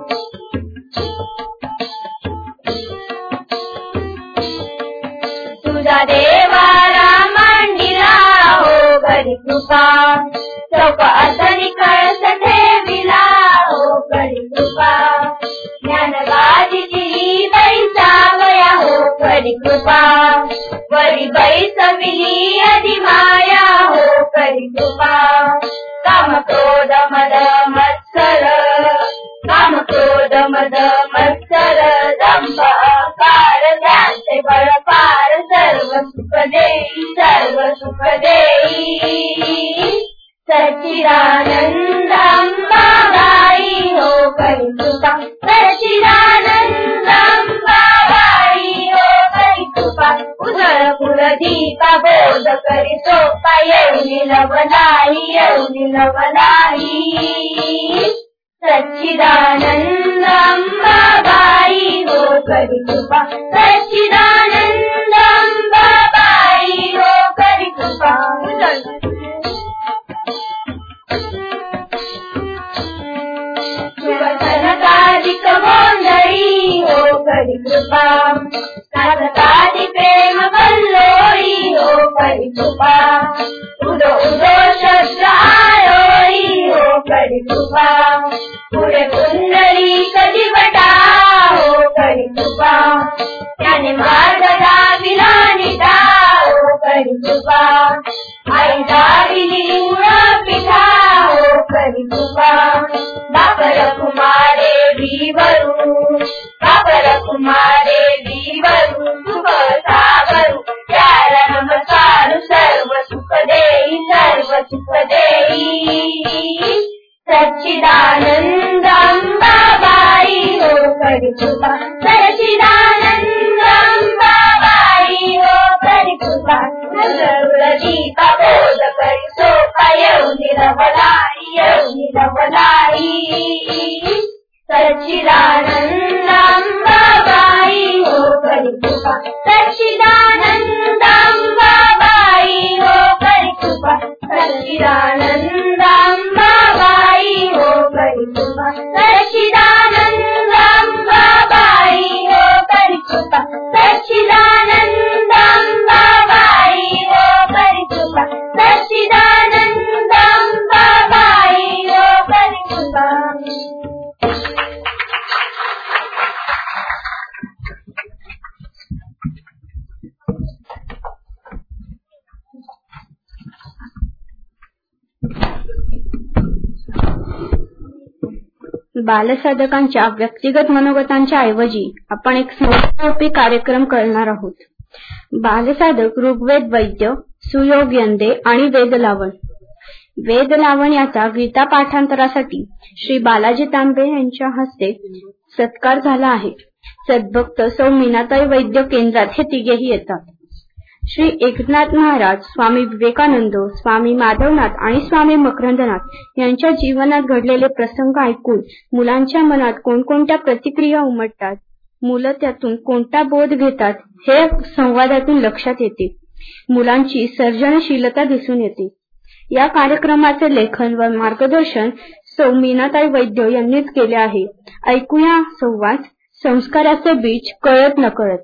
B: तुझा देवारा मांडिला हो करी कृपा, चौक असनी कळस ठेविला हो करी कृपा. ज्ञानगाजीची बैसावया हो करी कृपा, वरी बैसविली अधिमाया हो करी कृपा. काम क्रोध मद मत्सर, काम क्रोध मद मत्सर, दंभ अहंकार त्यांचे बळपार, सर्व सुख देई सर्व सुख देई. सच्चिदानंद अंबाबाई हो करी कृपा, सच्चिदानंद अंबाबाई हो करी कृपा. उजळ कुलदीपा बोध करी सोपा, येऊन लवलाई येऊन लवलाई. सच्चिदानंद अंबाबाई हो करी कृपा, सच्चिदानंद अंबाबाई हो करी कृपा. सुवसनकादिक गोंधळी हो करी कृपा, साधकादि प्रेम कल्लोळी हो करी कृपा. उदो उदो शब्द आयोळी हो करी कृपा. पुढे पुंडलिक दिवटा हो करी कृपा, त्याने मार्ग दाविला निटा हो करी कृपा. आई दाविली मुळा पिठा हो करी कृपा. बापर कुमारे विवरू, बापर कुमारे विवरू, सुख सागरू त्याला नमस्कार. सर्व सुख देई सर्व सुख देई. सच्चिदानंद अंबाबाई हो करी कृपा, सच्चिदानंद अंबाबाई हो करी कृपा. दीपा बोध करी सोपा, येऊन लवलाई येऊन लवलाई. सच्चिदानंद अंबाबाई हो करी कृपा सच्चिदानंदांबाबाई हो करी कृपा सच्चिदानंदांबाबाई हो करी कृपा सच्चिदानंदांबाबाई हो करी कृपा सच्चिदानंदांबाबाई हो करी कृपा सच्चिदानंदांबाबाई हो करी कृपा.
A: बालसाधकांच्या व्यक्तिगत मनोगतांच्या ऐवजी आपण एक संस्थारूपी कार्यक्रम करणार आहोत. बालसाधक ऋग्वेद वैद्य, सुयोग यंदे आणि वेदलावण. वेदलावण याचा गीता पाठांतरासाठी श्री बालाजी तांबे यांच्या हस्ते सत्कार झाला आहे. सद्भक्त सौ मीनाताई वैद्य केंद्रात हे तिघेही येतात. श्री एकनाथ महाराज, स्वामी विवेकानंद, स्वामी माधवनाथ आणि स्वामी मकरंदनाथ यांच्या जीवनात घडलेले प्रसंग ऐकून मुलांच्या मनात कोणकोणत्या प्रतिक्रिया उमटतात, मुलं त्यातून कोणता बोध घेतात हे संवादातून लक्षात येते. मुलांची सर्जनशीलता दिसून येते. या कार्यक्रमाचे लेखन व मार्गदर्शन सौ मीनाताई वैद्य यांनीच केले आहे. ऐकूया संवाद, संस्काराचे बीज कळत नकळत.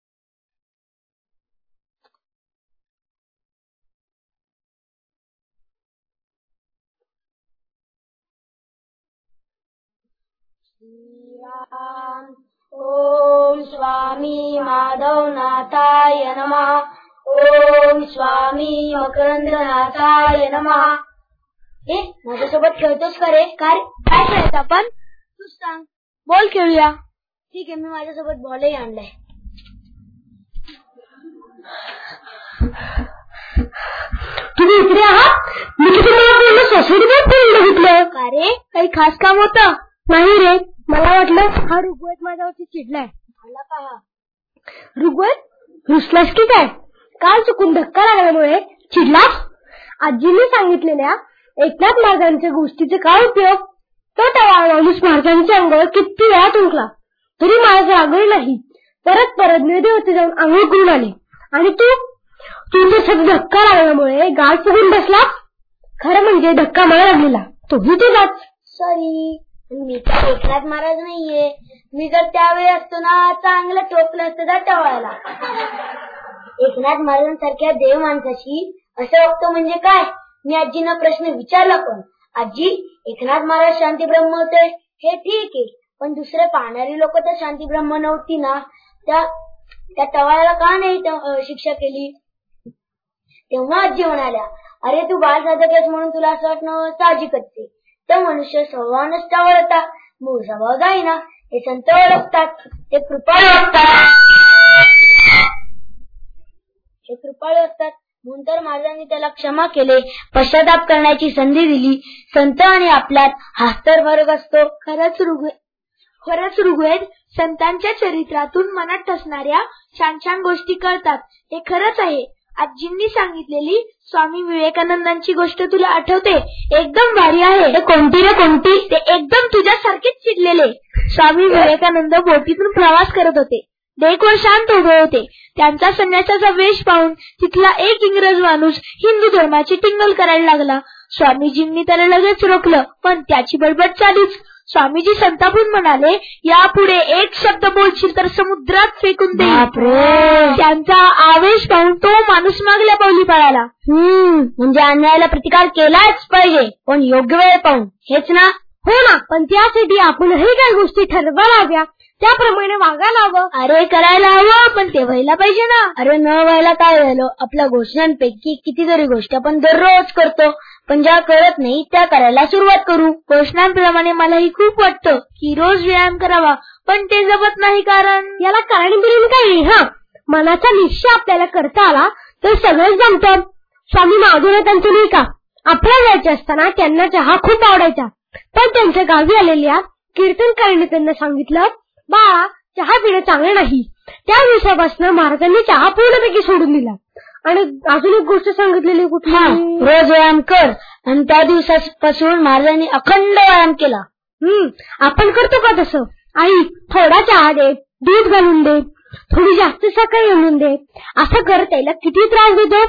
B: ओम स्वामी माधवनाथाय नमः. ओम स्वामी मकरंदनाथाय नमः. हे माझ्यासोबत खेळतोस का रे? काय खेळत आपण? तूच सांग. बॉल खेळूया. ठीक आहे, मी माझ्यासोबत बॉलही आणलाय.
A: तुम्ही इकडे आहात? मी तुम्हाला सोसायटीमध्ये फिरून बघितलं.
B: का रे, काही खास काम होतं?
A: नाही रे, मला वाटलं हा ऋग्वेद माझ्यावरती चिडलाय.
B: मला का
A: ऋग्वेद रुसलास की काय? काल चुकून धक्का लागल्यामुळे चिडलास? आजीने सांगितलेल्या एकनाथ महाराजांच्या गोष्टीचे काय उपयोग? तो टवाळ माणूस महाराजांच्या अंगावर किती वेळा तुंकला तरी महाराज रागवले नाही. परत नदीवरती जाऊन आंघोळ करून आले. आणि तू धक्का लागल्यामुळे गाळ फुगून बसला. खरं म्हणजे धक्का मला लागलेला, तोही तुझाच.
B: सॉरी, मी तर एकनाथ महाराज नाहीये. मी जर त्यावेळी असतो ना, चांगलं टोपलं असतं त्या टवाळाला. एकनाथ महाराजांसारख्या देव माणसाशी असं वागतो म्हणजे काय? मी आजींना प्रश्न विचारला, पण आजी, एकनाथ महाराज शांतीब्रह्म होते हे ठीक आहे, पण दुसरे पाहणारी लोक तर शांतीब्रह्म नव्हती ना, त्या टवाळाला का नाही शिक्षा केली? तेव्हा आजी म्हणाल्या, अरे तू बालसाधकच म्हणून तुला असं वाटणं साहजिकच आहे. तो मनुष्य स्वभावानच टवाळ होता, मूळ स्वभाव जाईना. हे संत ओळखतात, ते कृपाळू असतात. म्हणून तर महाराजांनी त्याला क्षमा केले, पश्चाताप करण्याची संधी दिली. संत आणि आपल्यात हाच तर फरक असतो. खरंच ऋग्वेद संतांच्या चरित्रातून मनात ठसणाऱ्या छान छान गोष्टी कळतात. हे खरंच आहे. आजींनी सांगितलेली स्वामी विवेकानंदांची गोष्ट तुला आठवते? एकदम भारी आहे.
A: कोणती रे कोणती?
B: ते एकदम तुझ्यासारखेच चिडलेले. स्वामी विवेकानंद बोटीतून प्रवास करत होते. डेकवर शांत उभे होते. त्यांचा संन्यासाचा वेश पाहून तिथला एक इंग्रज माणूस हिंदू धर्माची टिंगल करायला लागला. स्वामीजींनी त्याला लगेच रोखलं, पण त्याची बडबड चालूच. स्वामीजी संतापून म्हणाले, यापुढे एक शब्द बोलशील तर समुद्रात फेकून देईल. त्यांचा आवेश पाहून तो माणूस मागल्या पावली पळाला. म्हणजे अन्यायाला प्रतिकार केलाच पाहिजे, पण योग्य वेळ पाहून. हेच ना?
A: हो ना, पण त्यासाठी आपणही काही गोष्टी ठरवायला हव्या, त्याप्रमाणे वागायला हवं.
B: अरे करायला हवं, पण ते व्हायला पाहिजे ना. अरे न व्हायला काय झालं? आपल्या घोषणांपैकी कितीतरी गोष्टी आपण दररोज करतो, पण ज्या करत नाही त्या करायला सुरुवात करू. घोषणांप्रमाणे मलाही खूप वाटतं की रोज व्यायाम करावा, पण ते जमत नाही. कारण
A: याला कारण बिरण काही. मनाचा निश्चय आपल्याला करता आला तर सगळंच जमतं. स्वामी माधवनाथांचं नाही का, आपल्या जायचे असताना त्यांना चहा खूप आवडायचा, पण त्यांच्या गावी आलेल्या कीर्तनकारीने त्यांना सांगितलं, बाळा चहा पिणं चांगलं नाही. त्या दिवसापासून महाराजांनी चहा पूर्णपैकी सोडून दिला. आणि अजून एक गोष्ट सांगितलेली कुठली?
B: रोज व्यायाम कर. आणि त्या दिवसापासून महाराजांनी अखंड व्यायाम केला.
A: आपण करतो का तसं? आई थोडा चहा दे, दूध घालून दे.
B: थोडी जास्त साखर आणून दे. असं कर. त्याला किती त्रास देतो.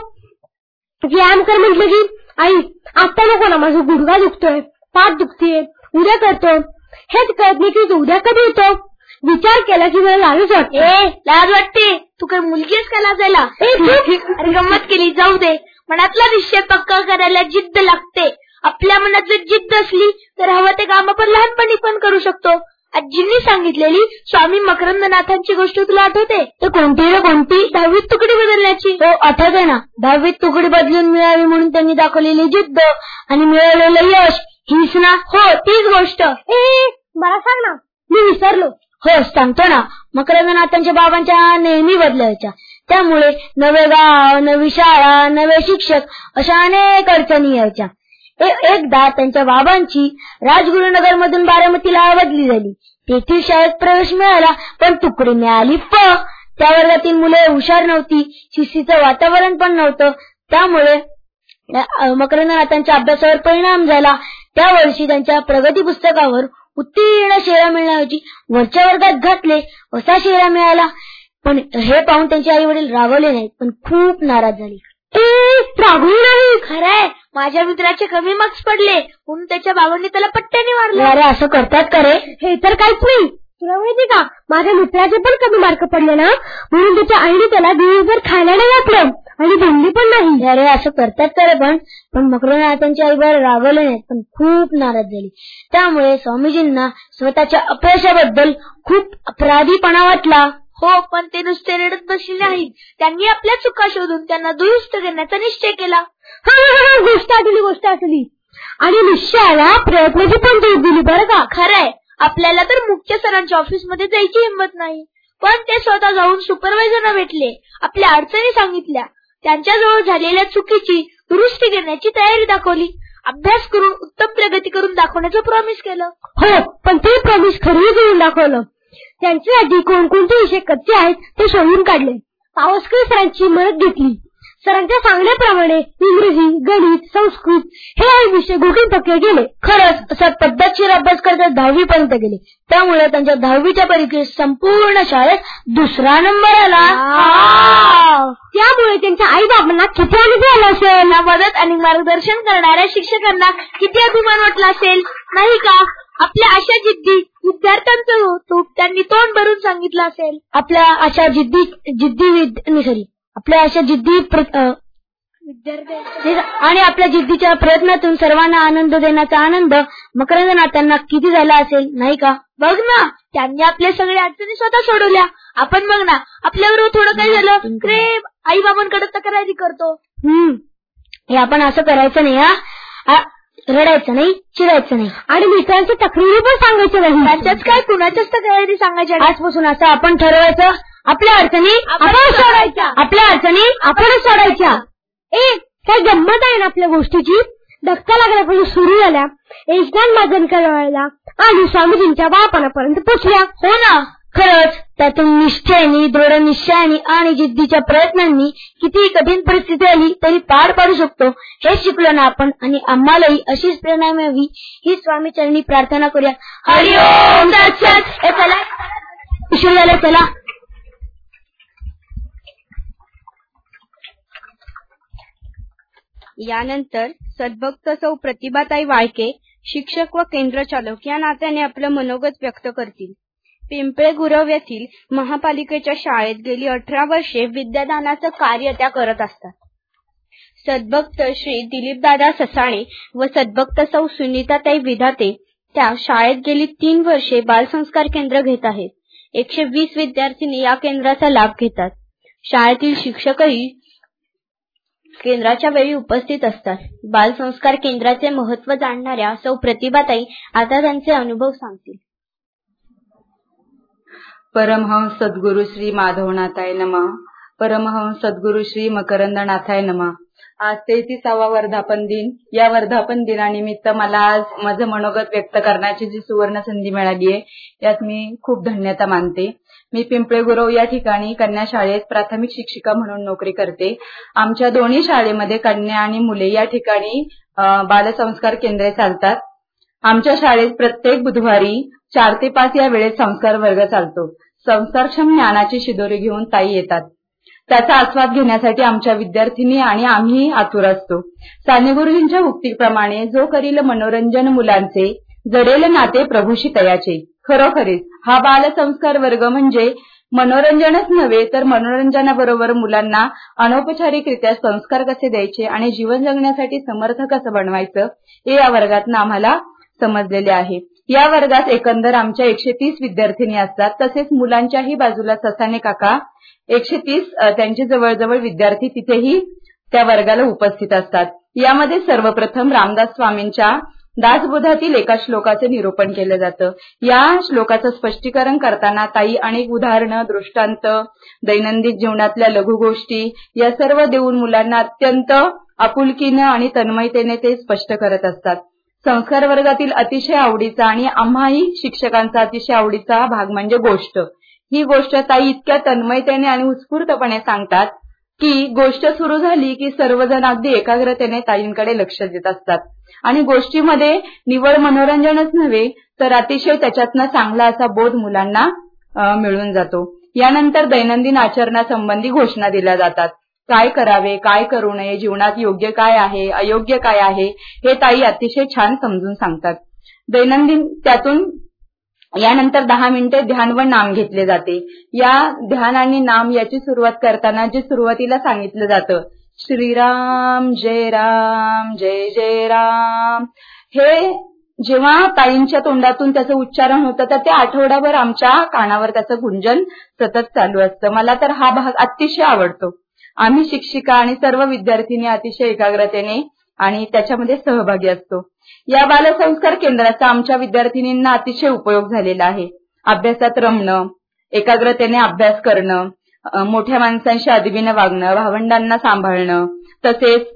B: व्यायाम कर म्हटलं की आई आता नको ना, माझा गुडघा दुखतोय, पाठ दुखतीये, उद्या करतो. हेच कळत नाही की उद्या कधी येतो. विचार केला की मला लाजच वाटते. लाज वाटते? तू काही मुलगी आहेस का लाजायला? अरे गंमत केली, जाऊ दे. मनातला निश्चय पक्का करायला जिद्द लागते. आपल्या मनात जर जिद्द असली तर हवं ते काम आपण लहानपणी पण करू शकतो. आजींनी सांगितलेली स्वामी मकरंदनाथांची गोष्ट तुला आठवते? तर कोणती रे कोणती? 10वीत तुकडी बदलण्याची. हो आठवते ना. 10वीत तुकडी बदलून मिळावी म्हणून त्यांनी दाखवलेली जिद्द आणि मिळवलेलं यश, हीच ना? हो तीच गोष्ट. मला सांग ना, मी विसरलो. हो सांगतो ना. मकरंदनाथांच्या बाबांच्या नेहमी बदलायच्या. त्यामुळे नवे गाव, नवी शाळा, नवे शिक्षक अशा अनेक अडचणी यायच्या. एकदा त्यांच्या बाबांची राजगुरुनगर मधून बारामतीला बदली झाली. तेथील शाळेत प्रवेश मिळाला, पण तुकडी मिळाली त्या वर्गातील मुले हुशार नव्हती, शिस्तीचं वातावरण पण नव्हतं. त्यामुळे मकरंदनाथांच्या अभ्यासावर परिणाम झाला. त्या वर्षी त्यांच्या प्रगती पुस्तकावर उत्तीर्ण शेरा मिळण्याऐवजी वरच्या वर्गात घातले असा शेरा मिळाला. पण हे पाहून त्यांचे आई वडील रागवले नाहीत, पण खूप नाराज झाले. रागवू नाही. खरंय, माझ्या मित्राचे कमी मार्क्स पडले म्हणून त्याच्या बाबांनी त्याला पट्ट्याने मारले. अरे असं करतात का रे? हे तर काहीच नाही. तुला माहिती का, माझ्या मित्राचे पण कमी मार्क पडले ना, म्हणून त्याच्या आईने त्याला दिवसभर खायला नाही घातलं आणि बोलली पण नाही. अरे असं करतात का रे? पण मकरंदनाथांच्या आईवर रागवले नाहीत, पण खूप नाराज झाली. त्यामुळे स्वामीजींना स्वतःच्या अपयशाबद्दल खूप अपराधीपणा वाटला. हो, पण ते नुसते रडत बसले नाहीत. त्यांनी आपल्या चुका शोधून त्यांना दुरुस्त करण्याचा निश्चय केला. गोष्ट आठवली. आणि निश्चयाला प्रयत्नाची पण जोड दिली बरं का. खरंय, आपल्याला तर मुख्य सरांच्या ऑफिसमध्ये जायची हिंमत नाही, पण ते स्वतः जाऊन सुपरवायझरना भेटले, आपल्या अडचणी सांगितल्या, त्यांच्याजवळ झालेल्या चुकीची दुरुस्ती करण्याची तयारी दाखवली, अभ्यास करून उत्तम प्रगती करून दाखवण्याचं प्रॉमिस केलं. हो, पण ते प्रॉमिस खरंच करून दाखवलं. त्यांच्यासाठी कोणकोणते विषय कच्चे आहेत ते शोधून काढले. पावसकर सरांची मदत घेतली. सरांच्या सांगण्याप्रमाणे इंग्रजी, गणित, संस्कृत हे विषय गुगल पक्के गेले. खरंच असा पद्धतशीर अभ्यास करता 10वी पर्यंत गेले. त्यामुळे त्यांच्या 10वीच्या परीक्षेत संपूर्ण शाळेत 2रा नंबर आला. त्यामुळे त्यांच्या आई बाबांना किती आनंद झाला असेल. मदत आणि मार्गदर्शन करणाऱ्या शिक्षकांना किती अभिमान वाटला असेल, नाही का? आपल्या अशा जिद्दी विद्यार्थ्यांचं त्यांनी तोंड भरून सांगितलं असेल. आपल्या अशा आणि आपल्या जिद्दीच्या प्रयत्नातून सर्वांना आनंद देण्याचा आनंद मकरंदनाथांना किती झाला असेल, नाही का? बघ ना, त्यांनी आपल्या सगळ्या अडचणी स्वतः सोडवल्या. आपण बघ ना, आपल्याबरोबर थोडं काही झालं रे आई बाबांकडे तक्रारी करतो. हे आपण असं करायचं नाही. रडायचं नाही, चिडायचं नाही आणि मित्रांची तक्रारी पण सांगायचं नाही. त्यांच्याच काय कुणाच्याच तक्रारी सांगायच्या. आजपासून असं आपण ठरवायचं, आपल्या अडचणी आपणच सोडायच्या. काय गंमत आहे ना आपल्या गोष्टीची. धक्का लागल्यापासून सुरू झाल्या, एकदान माजन करायला आणि स्वामीजींच्या बाळपणापर्यंत पोचल्या. हो ना, खरंच त्यातून निश्चयाने, दृढ निश्चयाने आणि जिद्दीच्या प्रयत्नांनी किती कठीण परिस्थिती आली तरी पार पाडू शकतो हे शिकलो ना आपण. आणि आम्हालाही अशीच प्रेरणा मिळावी ही स्वामी चरणी प्रार्थना करूया. हरी ओम तत्सत. चला, उशीर झाला, चला.
A: यानंतर सद्भक्त सौ प्रतिभाताई वाळके शिक्षक व केंद्रचालक या नात्याने आपलं मनोगत व्यक्त करतील. पिंपळे गुरव येथील महापालिकेच्या शाळेत गेली 18 वर्षे विद्यादानाचं कार्य त्या करत असतात. सद्भक्त श्री दिलीपदादा ससाणे व सद्भक्त सौ सुनीताताई विधाते त्या शाळेत गेली 3 वर्षे बालसंस्कार केंद्र घेत आहेत. 120 विद्यार्थिनी या केंद्राचा लाभ घेतात. शाळेतील शिक्षकही केंद्राच्या वेळी उपस्थित असतात. बालसंस्कार केंद्राचे महत्त्व जाणणाऱ्या सौ प्रतिभाताई आता त्यांचे अनुभव सांगतील.
F: परमहंस सद्गुरु श्री माधवनाथाय नमः. परमहंस सद्गुरु श्री मकरंदनाथाय नमः. आज 33वा वर्धापन दिन. या वर्धापन दिनानिमित्त मला आज माझं मनोगत व्यक्त करण्याची जी सुवर्ण संधी मिळाली आहे यात मी खूप धन्यता मानते. मी पिंपळे गुरव या ठिकाणी कन्या शाळेत प्राथमिक शिक्षिका म्हणून नोकरी करते. आमच्या दोन्ही शाळेमध्ये कन्या आणि मुले या ठिकाणी बालसंस्कार केंद्रे चालतात. आमच्या शाळेत प्रत्येक बुधवारी 4 ते 5 या वेळेत संस्कार वर्ग चालतो. संस्कारक्षम ज्ञानाची शिदोरी घेऊन ताई येतात. त्याचा आस्वाद घेण्यासाठी आमच्या विद्यार्थिनी आणि आम्ही आतुर असतो. साने गुरुजींच्या उक्तीप्रमाणे जो करील मनोरंजन मुलांचे, जडेल नाते प्रभूशी तयाचे. खरोखरीच हा बालसंस्कार वर्ग म्हणजे मनोरंजनच नव्हे तर मनोरंजनाबरोबर मुलांना अनौपचारिकरित्या संस्कार कसे द्यायचे आणि जीवन जगण्यासाठी समर्थ कसं बनवायचं हे या वर्गातून आम्हाला समजलेले आहे. या वर्गात एकंदर आमच्या 130 विद्यार्थिनी असतात. तसेच मुलांच्याही बाजूला ससाने काका 130 त्यांचे जवळजवळ विद्यार्थी तिथेही त्या वर्गाला उपस्थित असतात. यामध्ये सर्वप्रथम रामदास स्वामींच्या दासबोधातील एका श्लोकाचे निरूपण केलं जातं. या श्लोकाचं स्पष्टीकरण करताना ताई अनेक उदाहरणं, दृष्टांत, दैनंदिन जीवनातल्या लघुगोष्टी या सर्व देऊन मुलांना अत्यंत आपुलकीनं आणि तन्मयतेने ते स्पष्ट करत असतात. संस्कार वर्गातील अतिशय आवडीचा आणि आम्हाही शिक्षकांचा अतिशय आवडीचा भाग म्हणजे गोष्ट. ही गोष्ट ताई इतक्या तन्मयतेने आणि उत्स्फूर्तपणे सांगतात की गोष्ट सुरू झाली की सर्वजण अगदी एकाग्रतेने ताईंकडे लक्ष देत असतात आणि गोष्टीमध्ये निवड मनोरंजनच नव्हे तर अतिशय त्याच्यातनं चांगला असा बोध मुलांना मिळून जातो. यानंतर दैनंदिन आचरणासंबंधी घोषणा दिल्या जातात. काय करावे, काय करू नये, जीवनात योग्य काय आहे, अयोग्य काय आहे हे ताई अतिशय छान समजून सांगतात. दैनंदिन त्यातून यानंतर 10 मिनिटे ध्यान व नाम घेतले जाते. या ध्यान आणि नाम याची सुरुवात करताना जे सुरुवातीला सांगितलं जातं श्रीराम जय राम जय जय राम, हे जेव्हा ताईंच्या तोंडातून त्याचं उच्चारण होतं तर ते आठवडाभर आमच्या कानावर त्याचं गुंजन सतत चालू असतं. मला तर हा भाग अतिशय आवडतो. आम्ही शिक्षिका आणि सर्व विद्यार्थिनी अतिशय एकाग्रतेने आणि त्याच्यामध्ये सहभागी असतो. या बालसंस्कार केंद्राचा आमच्या विद्यार्थिनींना अतिशय उपयोग झालेला आहे. अभ्यासात रमणं, एकाग्रतेने अभ्यास करणं, मोठ्या माणसांशी अदबीनं वागणं, भावंडांना सांभाळणं, तसेच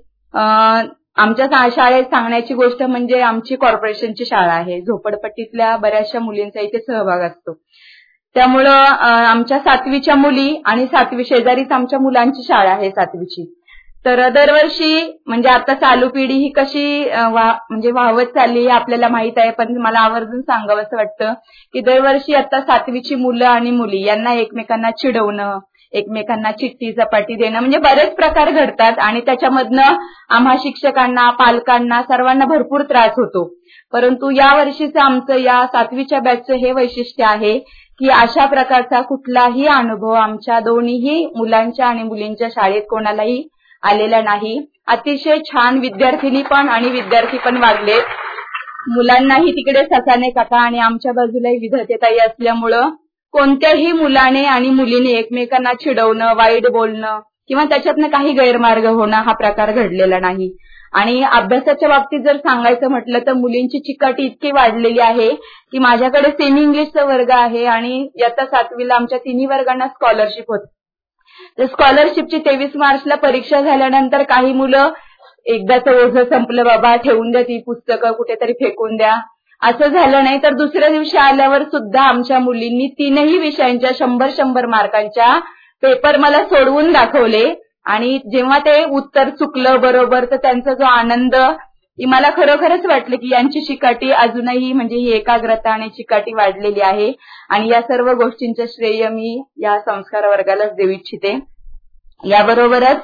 F: आमच्या शाळेत सांगण्याची गोष्ट म्हणजे आमची कॉर्पोरेशनची शाळा आहे. झोपडपट्टीतल्या बऱ्याचशा मुलींचा इथे सहभाग असतो. त्यामुळं आमच्या 7वीच्या मुली आणि 7वी शेजारीच आमच्या मुलांची शाळा आहे 7वीची. तर दरवर्षी म्हणजे आता चालू पिढी ही कशी म्हणजे वाहवत चालली हे आपल्याला माहित आहे, पण मला आवर्जून सांगावं असं वाटतं की दरवर्षी आता 7वीची मुलं आणि मुली यांना एकमेकांना चिडवणं, एकमेकांना चिठ्ठी चपाटी देणं म्हणजे बरेच प्रकार घडतात आणि त्याच्यामधनं आम्हा शिक्षकांना, पालकांना सर्वांना भरपूर त्रास होतो. परंतु या वर्षीचं आमचं या 7वीच्या बॅचचं हे वैशिष्ट्य आहे की अशा प्रकारचा कुठलाही अनुभव आमच्या दोन्हीही मुलांच्या आणि मुलींच्या शाळेत कोणालाही आलेला नाही. अतिशय छान विद्यार्थिनी पण आणि विद्यार्थी पण वागलेत. मुलांनाही तिकडे ससाने काका आणि आमच्या बाजूलाही विधातेताई असल्यामुळं कोणत्याही मुलाने आणि मुलीने एकमेकांना चिडवणं, वाईट बोलणं किंवा त्याच्यातनं काही गैरमार्ग होणं हा प्रकार घडलेला नाही. आणि अभ्यासाच्या बाबतीत जर सांगायचं म्हटलं तर मुलींची चिकाटी इतकी वाढलेली आहे की माझ्याकडे सेमी इंग्लिशचा वर्ग आहे आणि इयत्ता 7वीला आमच्या तिन्ही वर्गांना स्कॉलरशिप होते. तर स्कॉलरशिपची 23 मार्चला परीक्षा झाल्यानंतर काही मुलं एकदाचं ओझं संपलं बाबा, ठेवून द्या ती पुस्तकं, कुठेतरी फेकून द्या, असं झालं नाही. तर दुसऱ्या दिवशी आल्यावर सुद्धा आमच्या मुलींनी 3ही विषयांच्या 100 मार्कांच्या पेपर मला सोडवून दाखवले आणि जेव्हा ते उत्तर चुकलं बरोबर तर त्यांचा जो आनंद मला खरोखरच वाटलं की यांची चिकाटी अजूनही म्हणजे ही एकाग्रता आणि चिकाटी वाढलेली आहे. आणि या सर्व गोष्टींचं श्रेय मी या संस्कार वर्गालाच देऊ इच्छिते. याबरोबरच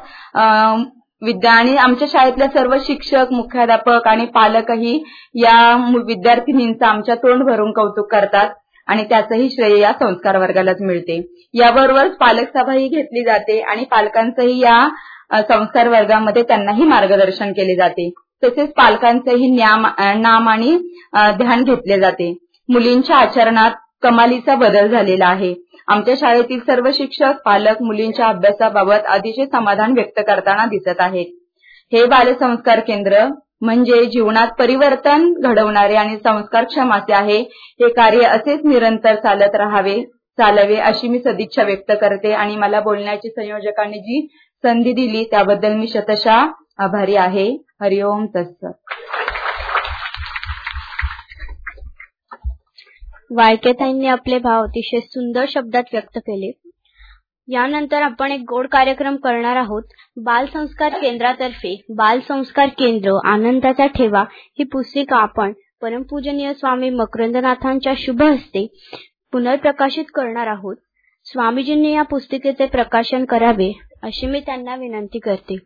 F: आणि आमच्या शाळेतल्या सर्व शिक्षक, मुख्याध्यापक आणि पालकही या विद्यार्थिनींचं आमच्या तोंड भरून कौतुक करतात आणि त्याचंही श्रेय या संस्कार वर्गालाच मिळते. याबरोबरच पालक सभाही घेतली जाते आणि पालकांचंही या संस्कार वर्गामध्ये त्यांनाही मार्गदर्शन केले जाते. तसेच पालकांचंही नाम आणि ध्यान घेतले जाते. मुलींच्या आचरणात कमालीचा बदल झालेला आहे. आमच्या शाळेतील सर्व शिक्षक, पालक मुलींच्या अभ्यासाबाबत अतिशय समाधान व्यक्त करताना दिसत आहेत. हे बालसंस्कार केंद्र म्हणजे जीवनात परिवर्तन घडवणारे आणि संस्कारक्षम असे आहे. हे कार्य असेच निरंतर चालवे अशी मी सदिच्छा व्यक्त करते आणि मला बोलण्याची संयोजकांनी जी संधी दिली त्याबद्दल मी शतशः आभारी आहे. हरिओम तत्सत.
A: वाळकेताईंनी आपले भाव अतिशय सुंदर शब्दात व्यक्त केले. यानंतर आपण एक गोड कार्यक्रम करणार आहोत. बालसंस्कार केंद्रातर्फे बालसंस्कार केंद्र आनंदाचा ठेवा ही पुस्तिका आपण परमपूजनीय स्वामी मकरंदनाथांच्या शुभ हस्ते पुनर्प्रकाशित करणार आहोत. स्वामीजींनी या पुस्तिकेचे प्रकाशन करावे अशी मी त्यांना विनंती करते.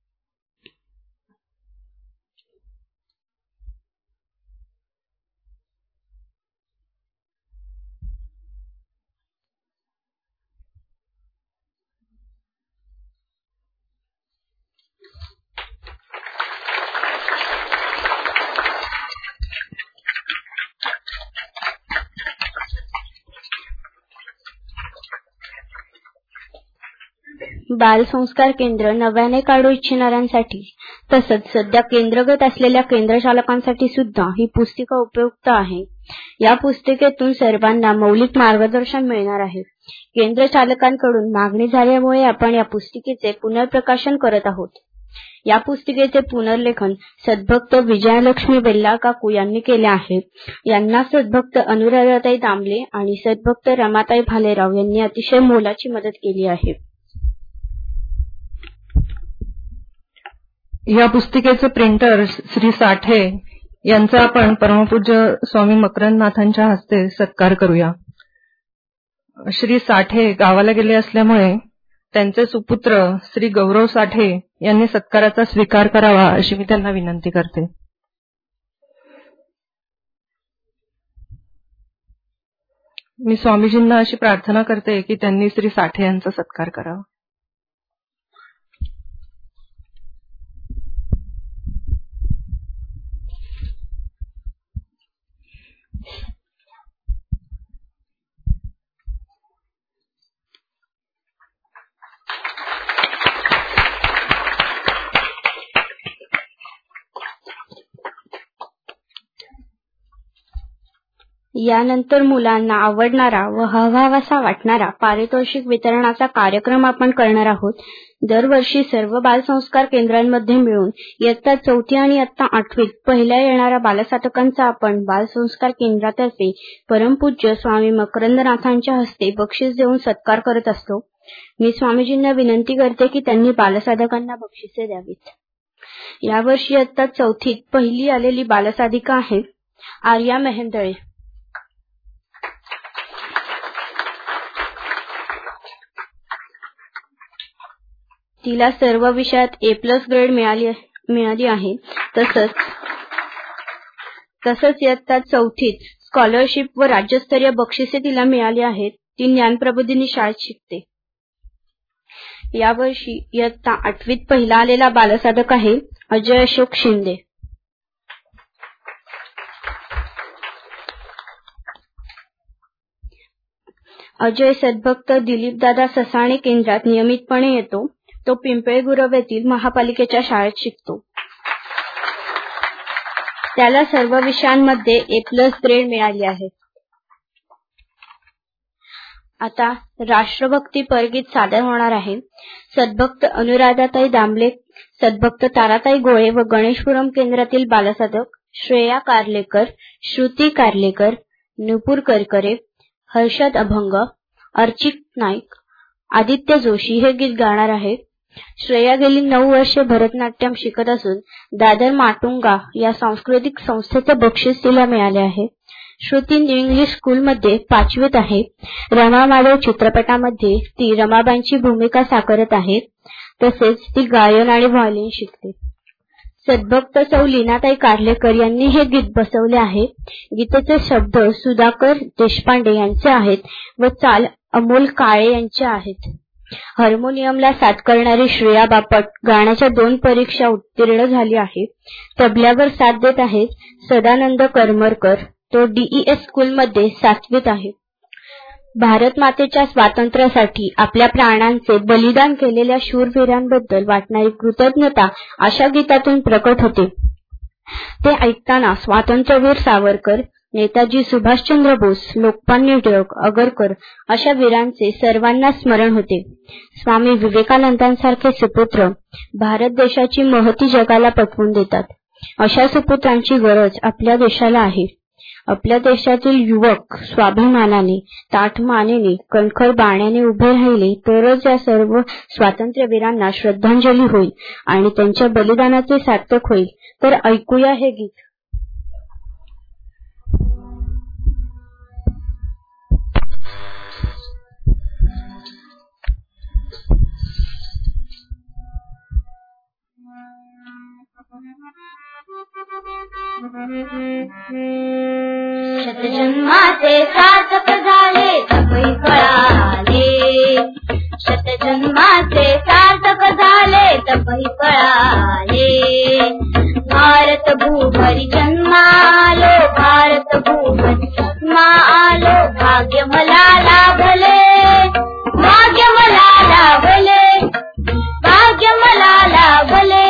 A: बालसंस्कार केंद्र नव्याने काढू इच्छिणाऱ्यांसाठी तसंच सध्या केंद्रगत असलेल्या केंद्रचालकांसाठी सुद्धा ही पुस्तिका उपयुक्त आहे. या पुस्तिकेतून सर्वांना मौलिक मार्गदर्शन मिळणार आहे. केंद्रचालकांकडून मागणी झाल्यामुळे आपण या पुस्तिकेचे पुनर्प्रकाशन करत आहोत. या पुस्तिकेचे पुनर्लेखन सद्भक्त विजयलक्ष्मी बेल्लाळ काकू यांनी केले आहे. यांना सद्भक्त अनुराधाताई दामले आणि सद्भक्त रमाताई भालेराव यांनी अतिशय मोलाची मदत केली आहे.
G: या पुस्तिकेचे प्रिंटर श्री साठे यांचा आपण परमपूज्य स्वामी मकरंदनाथांच्या हस्ते सत्कार करूया. श्री साठे गावाला गेले असल्यामुळे त्यांचे सुपुत्र श्री गौरव साठे यांनी सत्काराचा स्वीकार करावा अशी मी त्यांना विनंती करते. मी स्वामीजींना अशी प्रार्थना करते की त्यांनी श्री साठे यांचा सत्कार करावा.
A: यानंतर मुलांना आवडणारा व हवाहवासा वाटणारा पारितोषिक वितरणाचा कार्यक्रम आपण करणार आहोत. दरवर्षी सर्व बालसंस्कार केंद्रांमध्ये मिळून इयत्ता 4थी आणि इयत्ता 8वीत पहिल्या येणाऱ्या बालसाधकांचा आपण बालसंस्कार केंद्रातर्फे परमपूज्य स्वामी मकरंदनाथांच्या हस्ते बक्षीस देऊन सत्कार करत असतो. मी स्वामीजींना विनंती करते की त्यांनी बालसाधकांना बक्षिसे द्यावीत. यावर्षी इयत्ता 4थीत पहिली आलेली बालसाधिका आहे आर्या मेहेंदळे. तिला सर्व विषयात A+ ग्रेड मिळाली आहे. तसंच इयत्ता 4थीत स्कॉलरशिप व राज्यस्तरीय बक्षिसे तिला मिळाली आहेत. ती ज्ञानप्रबोधिनी शाळेत शिकते. यावर्षी इयत्ता 8वीत पहिला आलेला बालसाधक आहे अजय अशोक शिंदे. अजय सद्भक्त दिलीपदादा ससाणे केंद्रात नियमितपणे येतो. तो पिंपळेगुरव येथील महापालिकेच्या शाळेत शिकतो. त्याला सर्व विषयांमध्ये A+ ग्रेड मिळाली आहे. आता राष्ट्रभक्ती परगीत सादर होणार आहे. सद्भक्त अनुराधाताई दामले, सद्भक्त ताराताई गोळे व गणेशपुरम केंद्रातील बालसाधक श्रेया कार्लेकर, श्रुती कार्लेकर, नुपूर करकरे, हर्षद अभंग, अर्चित नाईक, आदित्य जोशी हे गीत गाणार आहे. श्रेया गेली 9 वर्षे भरतनाट्यम शिकत असून दादर माटुंगा या सांस्कृतिक संस्थेचे बक्षीस तिला मिळाले आहे. श्रुती इंग्लिश स्कूलमध्ये 5वीत आहे. रमा माधव चित्रपटामध्ये ती रमाबाईंची भूमिका साकारत आहे. तसेच ती गायन आणि व्हायोलिन शिकते. सद्भक्त सौ लीनाताई कार्लेकर यांनी हे गीत बसवले आहे. गीताचे शब्द सुधाकर देशपांडे यांचे आहेत व चाल अमोल काळे यांचे आहेत. हार्मोनियमला साथ करणारी श्रेया बापट गाण्याच्या 2 परीक्षा उत्तीर्ण झाली आहे. तबल्यावर साथ देत आहेत सदानंद करमरकर. तो DES स्कूलमध्ये 7वीत आहे. भारत मातेच्या स्वातंत्र्यासाठी आपल्या प्राणांचे बलिदान केलेल्या शूरवीरांबद्दल वाटणारी कृतज्ञता अशा गीतातून प्रकट होते. ते ऐकताना स्वातंत्र्यवीर सावरकर, नेताजी सुभाषचंद्र बोस, लोकमान्य टिळक, आगरकर अशा वीरांचे सर्वांना स्मरण होते. स्वामी विवेकानंदांसारखे सुपुत्र भारत देशाची महती जगाला पटवून देतात. अशा सुपुत्रांची गरज आपल्या देशाला आहे. आपल्या देशातील युवक स्वाभिमानाने, ताठ मानेने, कणखर बाण्याने उभे राहिले तरच या सर्व स्वातंत्र्यवीरांना श्रद्धांजली होईल आणि त्यांच्या बलिदानाचे सार्थक होईल. तर ऐकूया हे गीत.
B: शतजन्माचे सार्थक झाले तपही कळाले, शतजन्माचे सार्थक झाले तपही कळाले. भारत भूभरी जन्मालो, भारत भूभरी जन्मालो, भाग्य मला लाभले, भाग्य मला लाभले, भाग्य मला लाभले.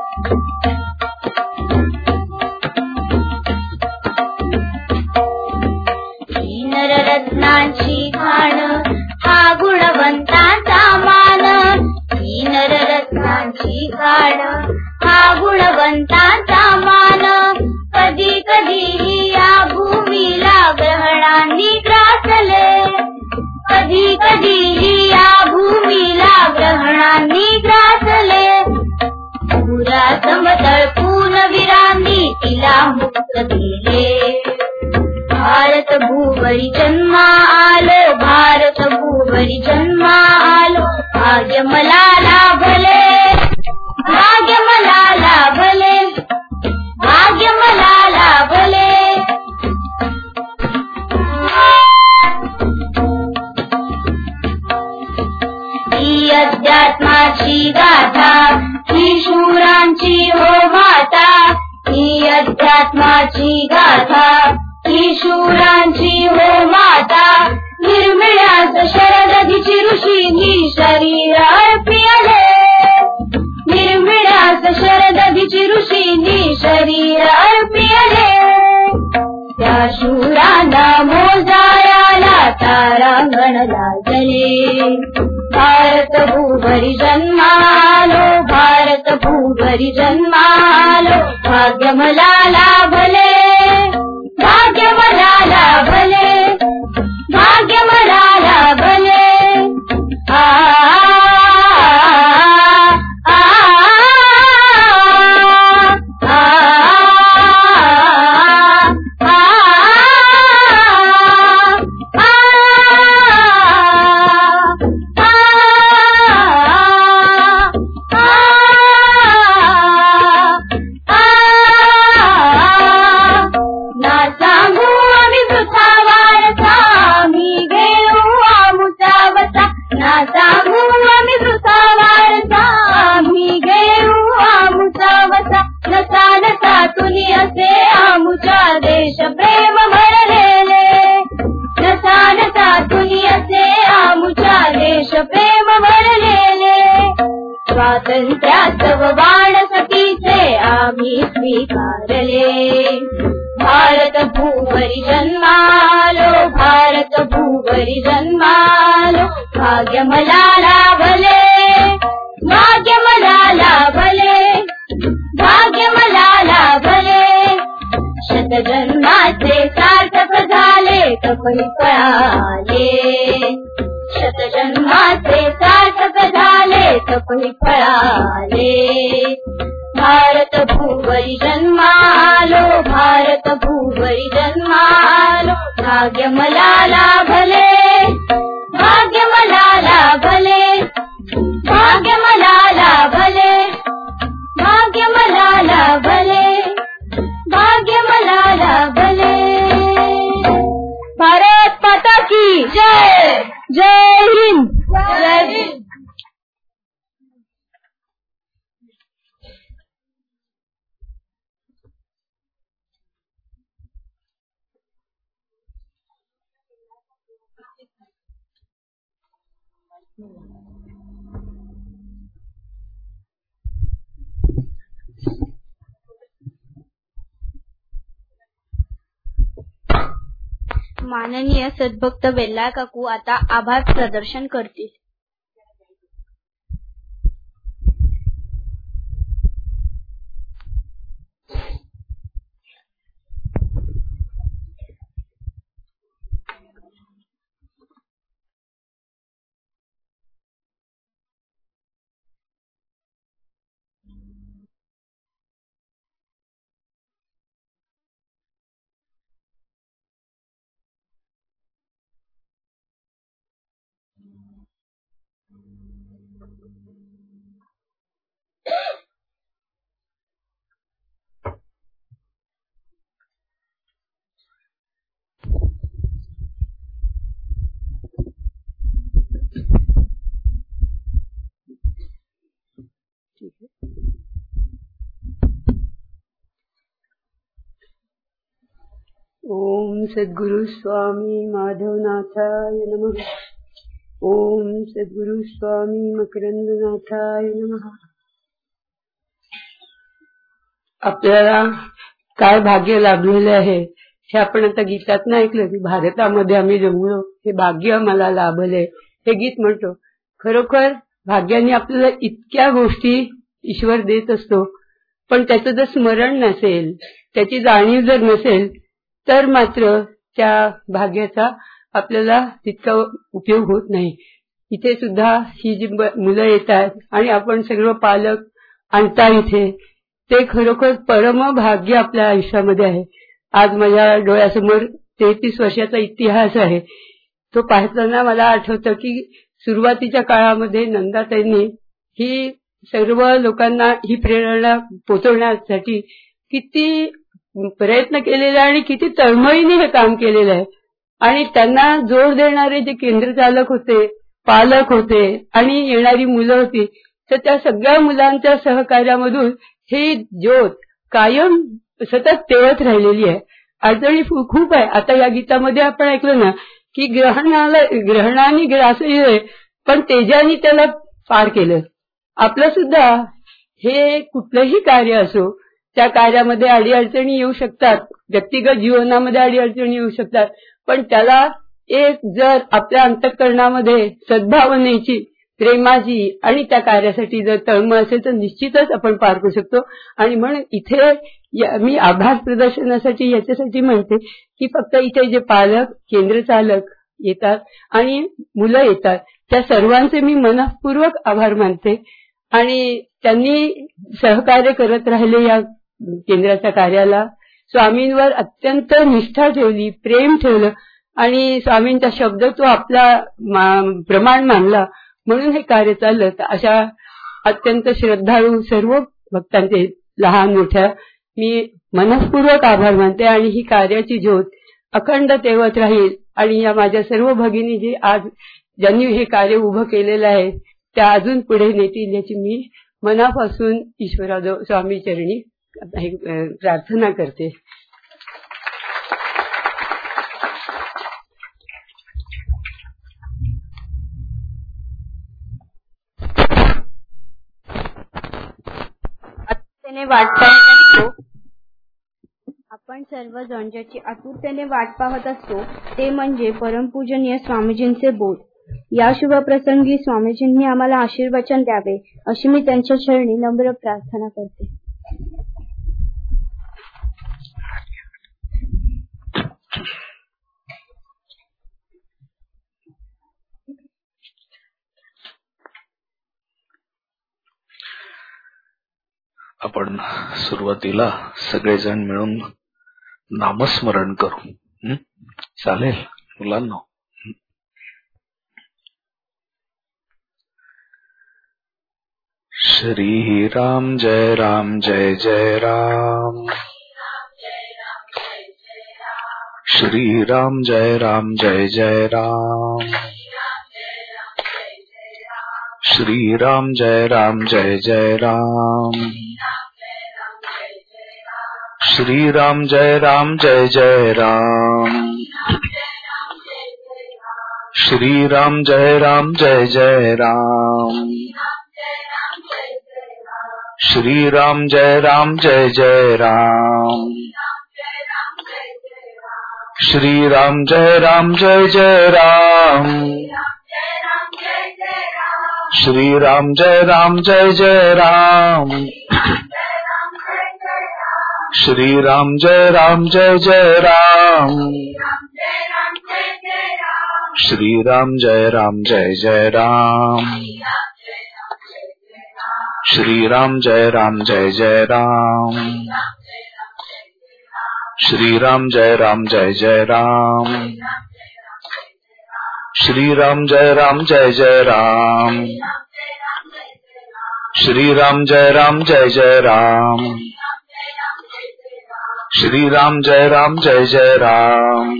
B: नररत्नांची खाण हा गुणवंतांचा मान, ही नररत्नांची खाण हा गुणवंतांचा मान. कधी कधी या भूमीला ग्रहणांनी ग्रासले, कधी कधी या भूमीला ग्रहणांनी ग्रासले. पुरा समतळ पूर्णवीरांनी तिला मुक्त केले. भारत भूवरी जन्मा आलो, भारत भूवरी जन्मा आलो, भाग्य मला लाभले, भाग्य मला लाभले, भाग्य मला लाभले. ही अध्यात्माची गाथा, ही शूरांची हो माता, ही अध्यात्माची गाथा, ही शूरांची हो माता. निर्मिळ्यास शरदधीची ऋषींनी शरीर अर्पिले, निर्मिळ्यास शरदधीची ऋषींनी शरीर अर्पिले. त्या शूरांना मोजायाला तारांगण लाजले. भारत भूभरी जन्मालो, भारत भूभरी जन्मालो, भाग्य मला लाभले, भाग्य मला लाभले, भाग्य मला लाभले. आ देश प्रेम भरलेले, नसान सातुनी असे आमुचा देश प्रेम भरलेले. स्वातंत्र्याचं बाण सतीचे आम्ही स्वीकारले. भारत भूवरी जन्मालो, भारत भूवरी जन्मालो, भाग्य मला लाभले, भाग्य मला लाभले, भाग्य मला लाभले. शतजन्माचे सार्थक झाले तपही कळाले, शतजन्माचे सार्थक झाले तपही कळाले. भारत भूवरी जन्मालो, भारत भूवरी जन्मालो, भाग्य मला लाभले, भाग्य मला लाभले, भाग्य मला लाभले, भाग्य मला लाभले, भाग्य मला लाभले.
E: भारत माता की जय, जय हिंद,
B: जय हिंद.
A: माननीय सद्भक्त वेल्ला काकू आता आभार प्रदर्शन करतील.
H: ओम सद्गुरु स्वामी माधवनाथाय नमः. ओम सद्गुरु स्वामी मकरंदनाथाय नमः. आपल्याला काय भाग्य लाभलेले आहे हे आपण आता गीतातनं ऐकलं की भारतामध्ये आम्ही जन्मलो, हे भाग्य मला लाभले, हे गीत म्हणतो. खरोखर भाग्याने आपल्याला इतक्या गोष्टी ईश्वर देत असतो, पण त्याचं जर स्मरण नसेल, त्याची जाणीव जर नसेल, तर मात्र त्या भाग्याचा आपल्याला तितका उपयोग होत नाही. इथे सुद्धा ही जी मुलं येतात आणि आपण सर्व पालक आणता इथे, ते खरोखर परम भाग्य आपल्या आयुष्यामध्ये आहे. आज माझ्या डोळ्यासमोर 33 वर्षाचा इतिहास आहे. तो पाहताना मला आठवतं की सुरुवातीच्या काळामध्ये नंदाताईंनी ही सर्व लोकांना ही प्रेरणा पोहोचवण्यासाठी किती प्रयत्न केलेला आणि किती तळमळीने हे काम केलेलं आहे. आणि त्यांना जोर देणारे जे केंद्रचालक होते, पालक होते आणि येणारी मुलं होती, तर त्या सगळ्या मुलांच्या सहकार्यामधून ही ज्योत कायम सतत तेवत राहिलेली आहे. अडचणी खूप आहे. आता या गीतामध्ये आपण ऐकलं ना की ग्रहणाने ग्रासले पण तेजाने त्याला पार केलं. आपलं सुद्धा हे कुठलंही कार्य असो, त्या कार्यामध्ये अडीअडचणी येऊ शकतात, व्यक्तिगत जीवनामध्ये अडीअडचणी येऊ शकतात, पण त्याला एक जर आपल्या अंतःकरणामध्ये सद्भावनेची, प्रेमाची आणि त्या कार्यासाठी जर तळमळ असेल तर निश्चितच आपण पार करू शकतो. आणि म्हणून इथे मी आभार प्रदर्शनासाठी याच्यासाठी म्हणते की फक्त इथे जे पालक, केंद्रचालक येतात आणि मुलं येतात, त्या सर्वांचे मी मनःपूर्वक आभार मानते. आणि त्यांनी सहकार्य करत राहिले या केंद्राच्या कार्याला. स्वामींवर अत्यंत निष्ठा ठेवली, प्रेम ठेवलं आणि स्वामींचा शब्द तो आपला प्रमाण मानला, म्हणून हे कार्य चाललं. अशा अत्यंत श्रद्धाळू सर्व भक्तांचे, लहान मोठ्या, मी मनःपूर्वक आभार मानते. आणि ही कार्याची ज्योत अखंड तेवत राहील. आणि या माझ्या सर्व भगिनी जे आज ज्यांनी हे कार्य उभं केलेलं आहे, त्या अजून पुढे नेतील याची मी मनापासून ईश्वराजवळ स्वामी चरणी प्रार्थना करते.
A: आपण सर्वजण ज्याची आतुरतेने वाट पाहत असतो ते म्हणजे परमपूजनीय स्वामीजींचे बोध. या शुभ प्रसंगी स्वामीजींनी आम्हाला आशीर्वचन द्यावे अशी मी त्यांच्या चरणी नम्र प्रार्थना करते.
I: आपण सुरुवातीला सगळेजण मिळून नामस्मरण करू. चालेल मुलांना? श्री राम जय राम जय जय राम. श्री राम जय राम जय जय राम. श्री राम जय राम जय जय राम. श्री राम जय राम जय जय राम. श्री राम जय राम जय जय राम. श्री राम जय राम जय जय राम. श्री राम जय राम जय जय राम. श्री राम जय राम जय जय राम. श्री राम जय राम जय जय राम. श्री राम जय राम जय जय राम. श्री राम जय राम जय जय राम. श्री राम जय राम जय जय राम. श्री राम जय राम जय जय राम. श्री राम जय राम जय जय राम. श्री राम जय राम जय जय राम.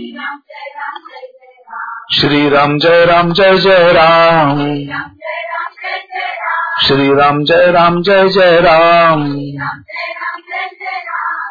I: श्री राम जय राम जय जय राम. श्री राम जय राम जय जय राम.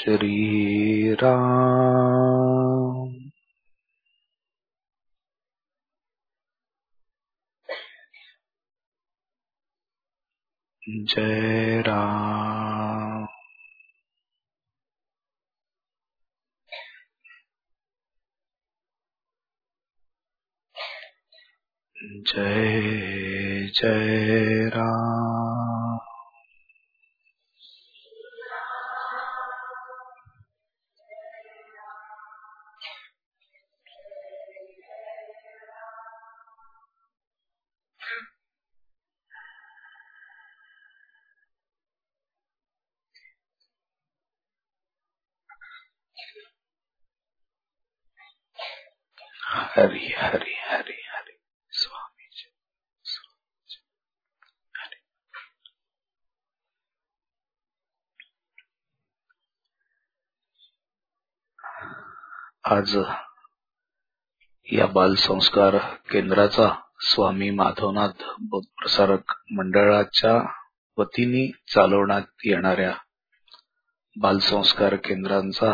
I: श्री राम जय राम जय जय राम हरि हरि हरि हरि स्वामी जी हरि। आज या बालसंस्कार केंद्राचा स्वामी माधवनाथ बौद्ध प्रसारक मंडळाच्या वतीने चालवण्यात येणाऱ्या बालसंस्कार केंद्रांचा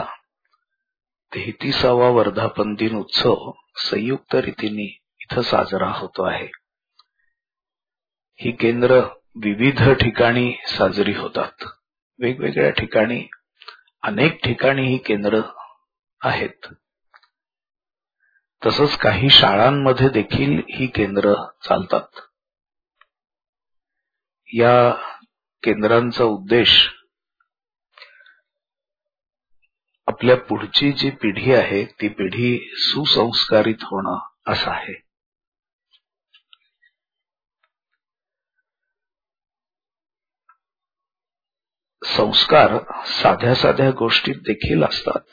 I: 33वा वर्धापन दिन उत्सव संयुक्त रीतीने इथं साजरा होतो आहे. ही केंद्र विविध ठिकाणी साजरी होतात. वेगवेगळ्या ठिकाणी अनेक ठिकाणी ही केंद्र आहेत. तसंच काही शाळांमध्ये देखील ही केंद्र चालतात. या केंद्रांचा उद्देश आपल्या पुढची जी पिढी आहे ती पिढी सुसंस्कारित होणं असं आहे. संस्कार साध्या साध्या गोष्टीत देखील असतात.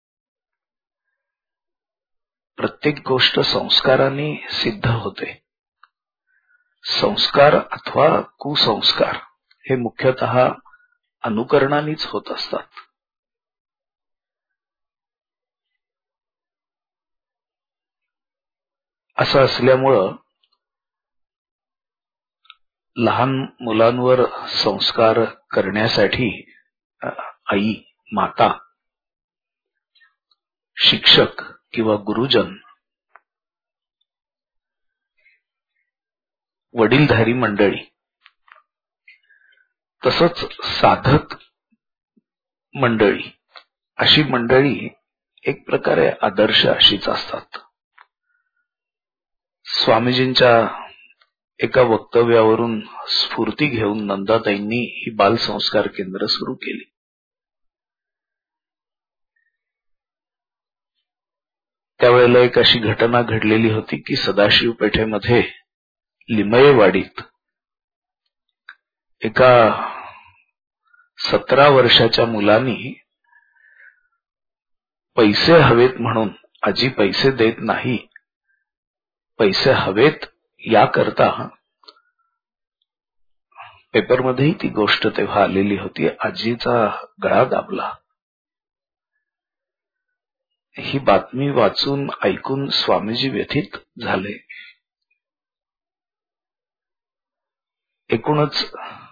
I: प्रत्येक गोष्ट संस्काराने सिद्ध होते. संस्कार अथवा कुसंस्कार हे मुख्यतः अनुकरणानेच होत असतात. असं असल्यामुळं लहान मुलांवर संस्कार करण्यासाठी आई, माता, शिक्षक किंवा गुरुजन, वडीलधारी मंडळी, तसंच साधक मंडळी, अशी मंडळी एक प्रकारे आदर्श अशीच असतात. स्वामीजींच्या एका वक्तव्यावरून स्फूर्ती घेऊन नंदाताईंनी ही बालसंस्कार केंद्र सुरू केली. त्यावेळेला एक अशी घटना घडलेली होती की सदाशिव पेठेमध्ये लिमयेवाडीत एका 17 वर्षाच्या मुलानी पैसे हवेत म्हणून आजी पैसे देत नाही, पैसे हवेत याकरता पेपरमध्येही ती गोष्ट तेव्हा आलेली होती. आजीचा गळा दाबला. ही बातमी वाचून ऐकून स्वामीजी व्यथित झाले. एकूणच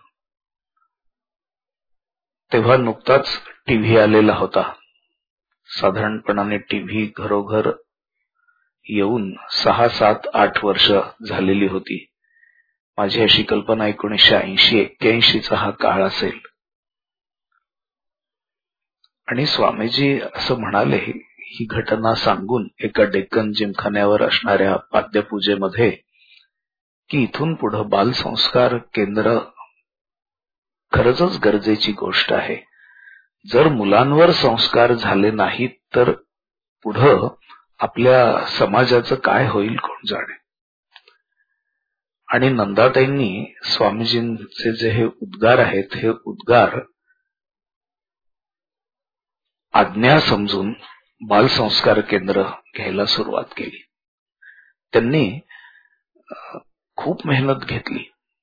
I: तेव्हा नुकताच टीव्ही आलेला होता. साधारणपणाने टीव्ही घरोघर येऊन 6, 7, 8 वर्ष झालेली होती. माझी अशी कल्पना 1980-81 हा काळ असेल. आणि स्वामीजी असं म्हणाले, ही घटना सांगून एका डेक्कन जिमखान्यावर असणाऱ्या पाद्यपूजेमध्ये, की इथून पुढे बालसंस्कार केंद्र खरंच गरजेची गोष्ट आहे. जर मुलांवर संस्कार झाले नाहीत तर पुढं आपल्या समाजाचं काय होईल कोण जाणे. आणि नंदाताईंनी स्वामीजींचे जे हे उद्गार आहेत, हे उद्गार आज्ञा समजून बालसंस्कार केंद्र घ्यायला सुरुवात केली. त्यांनी खूप मेहनत घेतली.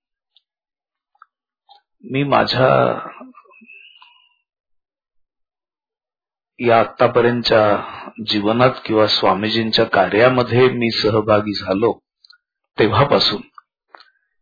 I: मी माझ्या या आतापर्यंतच्या जीवनात किंवा स्वामीजींच्या कार्यामध्ये मी सहभागी झालो तेव्हापासून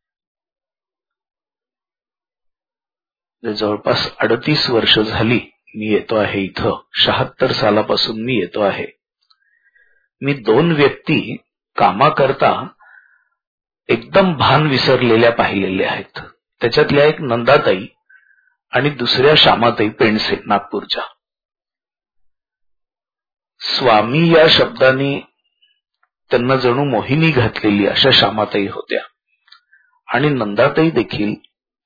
I: जवळपास 38 वर्ष झाली मी येतो आहे इथं, 76 सालापासून मी येतो आहे. मी 2 व्यक्ती कामाकरता एकदम भान विसरलेल्या पाहिलेल्या आहेत. त्याच्यातल्या एक नंदाताई आणि दुसऱ्या श्यामाताई पेंडसे नागपूरच्या. स्वामी या शब्दाने त्यांना जणू मोहिनी घातलेली अशा श्यामाताई होत्या. आणि नंदाताई देखील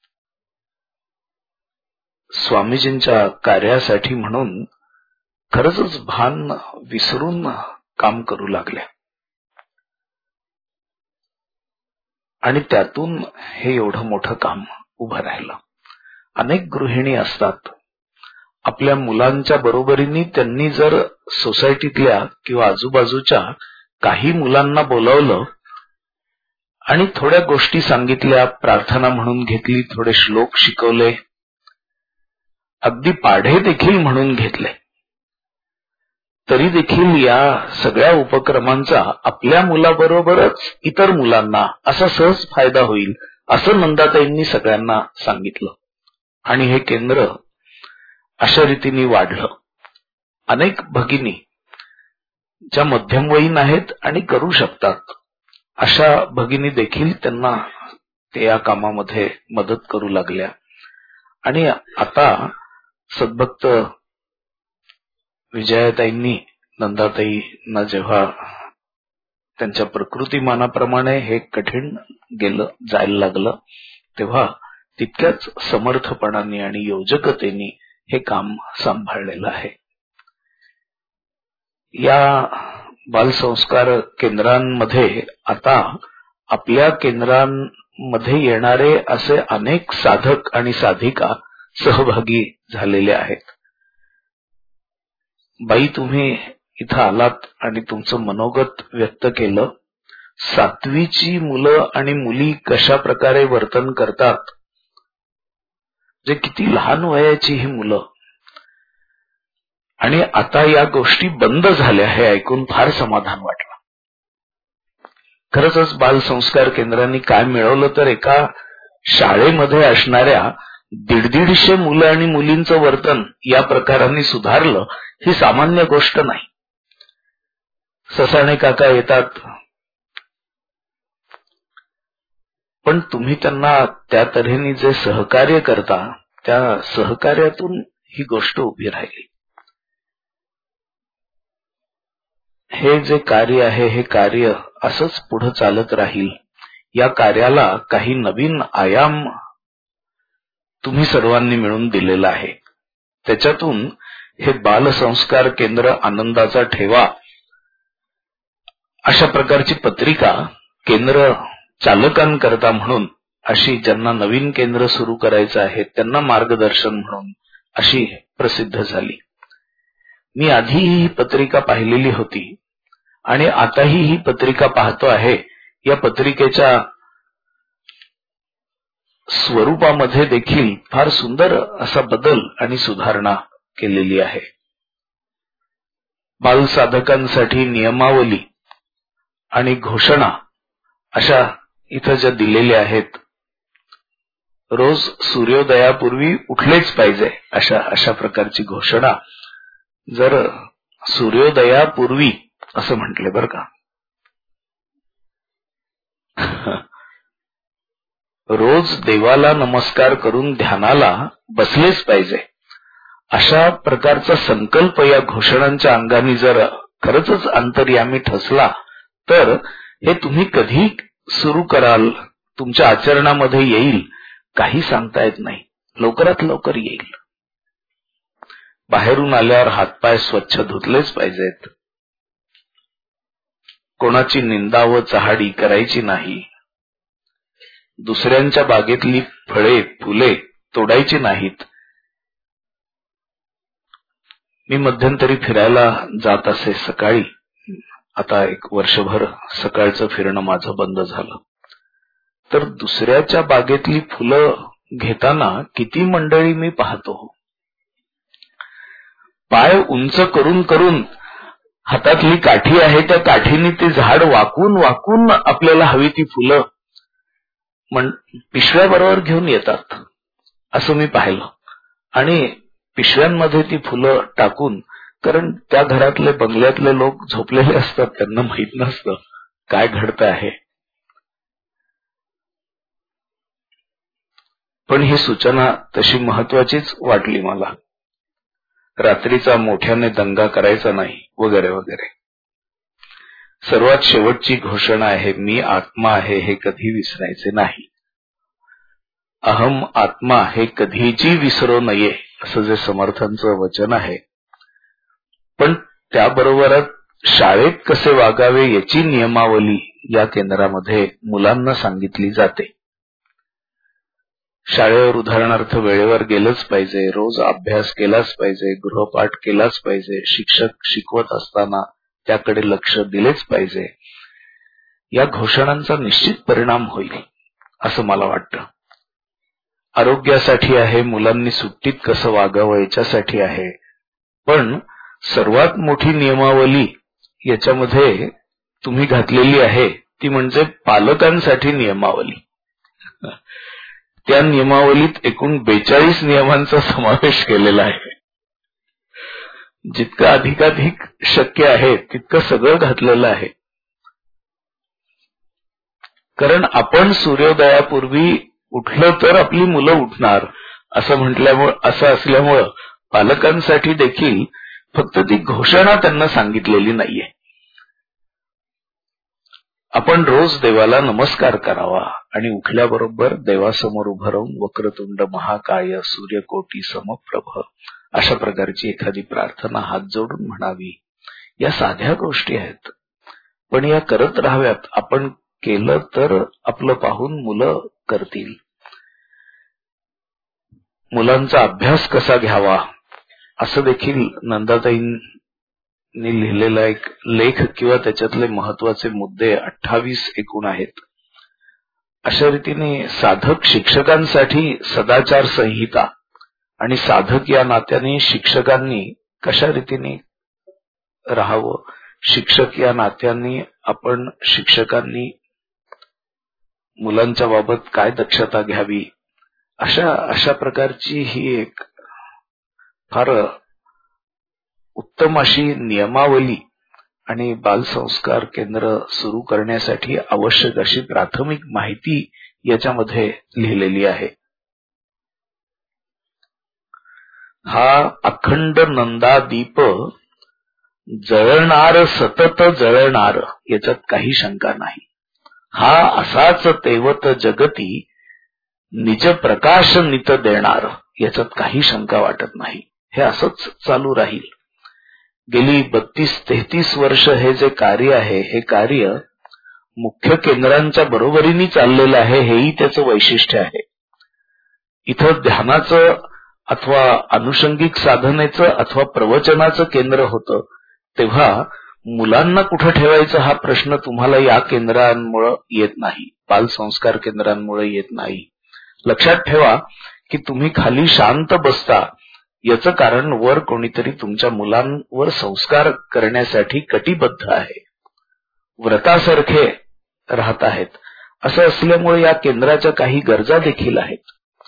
I: स्वामीजींच्या कार्यासाठी म्हणून खरंच भान विसरून काम करू लागल्या. आणि त्यातून हे एवढं मोठं काम उभं राहिलं. अनेक गृहिणी असतात, आपल्या मुलांच्या बरोबरीने त्यांनी जर सोसायटीतल्या किंवा आजूबाजूच्या काही मुलांना बोलावलं आणि थोड्या गोष्टी सांगितल्या, प्रार्थना म्हणून घेतली, थोडे श्लोक शिकवले, अगदी पाढे देखील म्हणून घेतले, तरी देखील या सगळ्या उपक्रमांचा आपल्या मुलाबरोबरच इतर मुलांना असा सहज फायदा होईल असं नंदाताईंनी सगळ्यांना सांगितलं. आणि हे केंद्र अशा रीतीने वाढलं. अनेक भगिनी ज्या मध्यमवयीन आहेत आणि करू शकतात अशा भगिनी देखील त्यांना ते या कामामध्ये मदत करू लागल्या. आणि आता सद्भक्त विजयाताईंनी नंदाताईंना जेव्हा त्यांच्या प्रकृतीमानाप्रमाणे हे कठीण जायला लागलं, तेव्हा तितक्याच समर्थपणाने आणि योजकतेने हे काम सांभाळलेलं आहे. या बालसंस्कार केंद्रांमध्ये आता आपल्या केंद्रांमध्ये येणारे असे अनेक साधक आणि साधिका सहभागी झालेले आहेत. बाई, तुम्ही इथं आलात आणि तुमचं मनोगत व्यक्त केलं. 7वीची मुलं आणि मुली कशा प्रकारे वर्तन करतात, जे किती लहान वयाची ही मुलं, आणि आता या गोष्टी बंद झाल्या हे ऐकून फार समाधान वाटलं. खरंच बालसंस्कार केंद्रांनी काय मिळवलं तर एका शाळेमध्ये असणाऱ्या 150 मुलं आणि मुलींचं वर्तन या प्रकारांनी सुधारलं ही सामान्य गोष्ट नाही. ससाणे काका येतात, पण तुम्ही त्यांना त्या तऱ्हेने जे सहकार्य करता त्या सहकार्यातून ही गोष्ट उभी राहिली. हे जे कार्य आहे हे कार्य असंच पुढे चालत राहील. या कार्याला काही नवीन आयाम तुम्ही सर्वांनी मिळून दिलेला आहे. त्याच्यातून हे बालसंस्कार केंद्र आनंदाचा ठेवा अशा प्रकारची पत्रिका केंद्र चालकांकरता म्हणून, अशी ज्यांना नवीन केंद्र सुरू करायचं आहे त्यांना मार्गदर्शन म्हणून अशी प्रसिद्ध झाली. मी आधीही ही पत्रिका पाहिलेली होती आणि आताही ही पत्रिका पाहतो आहे. या पत्रिकेच्या स्वरूपामध्ये देखील फार सुंदर असा बदल आणि सुधारणा केलेली आहे. बालसाधकांसाठी नियमावली आणि घोषणा अशा इथं ज्या दिलेल्या आहेत, रोज सूर्योदयापूर्वी उठलेच पाहिजे अशा प्रकारची घोषणा. जर सूर्योदयापूर्वी असं म्हटले बरं का, रोज देवाला नमस्कार करून ध्यानाला बसलेच पाहिजे अशा प्रकारचा संकल्प या घोषणांच्या अंगाने जर खरंच अंतर्यामी ठसला तर हे तुम्ही कधी सुरू कराल, तुमच्या आचरणामध्ये येईल काही सांगता येत नाही. लवकरात लवकर येईल. बाहेरून आल्यावर हातपाय स्वच्छ धुतलेच पाहिजेत. कोणाची निंदा व चहाडी करायची नाही. दुसऱ्यांच्या बागेतली फळे फुले तोडायची नाहीत. मी मध्यंतरी फिरायला जात असे सकाळी. आता 1 वर्षभर सकाळचं फिरणं माझं बंद झालं. तर दुसऱ्याच्या बागेतली फुलं घेताना किती मंडळी मी पाहतो, पाय उंच करून करून हातातली काठी आहे त्या काठीने ते झाड वाकून वाकून आपल्याला हवी ती फुलं पिशव्या बरोबर घेऊन येतात असं मी पाहिलं. आणि पिशव्यांमध्ये ती फुलं टाकून, कारण त्या घरातले बंगल्यातले लोक झोपलेले असतात, त्यांना माहित नसतं काय घडत आहे. पण ही सूचना तशी महत्वाचीच वाटली मला. रात्रीचा मोठ्याने दंगा करायचा नाही वगैरे वगैरे. सर्वात शेवटची घोषणा आहे, मी आत्मा आहे हे कधी विसरायचे नाही. अहम आत्मा हे कधीची विसरू नये असं जे समर्थांचं वचन आहे. पण त्याबरोबरच शाळेत कसे वागावे याची नियमावली या केंद्रामध्ये मुलांना सांगितली जाते. शाळेवर उदाहरणार्थ वेळेवर गेलंच पाहिजे, रोज अभ्यास केलाच पाहिजे, गृहपाठ केलाच पाहिजे, शिक्षक शिकवत असताना त्याकडे लक्ष दिलेच पाहिजे. या घोषणांचा निश्चित परिणाम होईल असं मला वाटतं. आरोग्यासाठी आहे, मुलांनी सुट्टीत कसं वागावं याच्यासाठी आहे. पण सर्वात मोठी नियमावली याच्यामध्ये तुम्ही घातलेली आहे ती म्हणजे पालकांसाठी नियमावली. त्या नियमावलीत एकूण 42 नियमांचा समावेश केलेला आहे. जितकं अधिकाधिक शक्य आहे तितकं सगळं घातलेलं आहे. कारण आपण सूर्योदयापूर्वी उठलं तर आपली मुलं उठणार असं असल्यामुळं पालकांसाठी देखील फक्त ती घोषणा त्यांना सांगितलेली नाहीये. आपण रोज देवाला नमस्कार करावा आणि उठल्याबरोबर देवासमोर उभं राहून वक्रतुंड महाकाय सूर्यकोटी समप्रभ अशा प्रकारची एखादी प्रार्थना हात जोडून म्हणावी. या साध्या गोष्टी आहेत, पण या करत राहाव्यात. आपण केलं तर आपलं पाहून मुलं करतील. मुलांचा अभ्यास कसा घ्यावा असं देखील नंदाताईंनी लिहिलेला एक लेख किंवा त्याच्यातले महत्वाचे मुद्दे 28 एकूण आहेत. अशा रीतीने साधक शिक्षकांसाठी सदाचार संहिता आणि साधक या नात्याने शिक्षकांनी कशा रीतीने राहावं, शिक्षक या नात्याने आपण शिक्षकांनी मुलांच्या बाबत काय दक्षता घ्यावी, अशा प्रकारची ही एक फार उत्तम अशी नियमावली आणि बालसंस्कार केंद्र सुरू करण्यासाठी आवश्यक अशी प्राथमिक माहिती याच्यामध्ये लिहिलेली आहे. हा अखंड नंदादीप जळणार, सतत जळणार, याच्यात काही शंका नाही. हा असाच तेवत जगती निज प्रकाश नित देणार, याच्यात काही शंका वाटत नाही. हे असंच चालू राहील. गेली 32-33 वर्ष हे जे कार्य आहे, हे कार्य मुख्य केंद्रांच्या बरोबरीने चाललेलं आहे. हेही त्याचं वैशिष्ट्य आहे. इथं ध्यानाचं अथवा अनुषंगिक साधनेचं अथवा प्रवचनाचं केंद्र होतं, तेव्हा मुलांना कुठं ठेवायचं हा प्रश्न तुम्हाला या केंद्रांमुळे येत नाही, बालसंस्कार केंद्रांमुळे येत नाही. लक्षात ठेवा की तुम्ही खाली शांत बसता याचं कारण वर कोणीतरी तुमच्या मुलांवर संस्कार करण्यासाठी कटिबद्ध आहे, व्रतासारखे राहत आहेत. असं असल्यामुळे या केंद्राच्या काही गरजा देखील आहेत.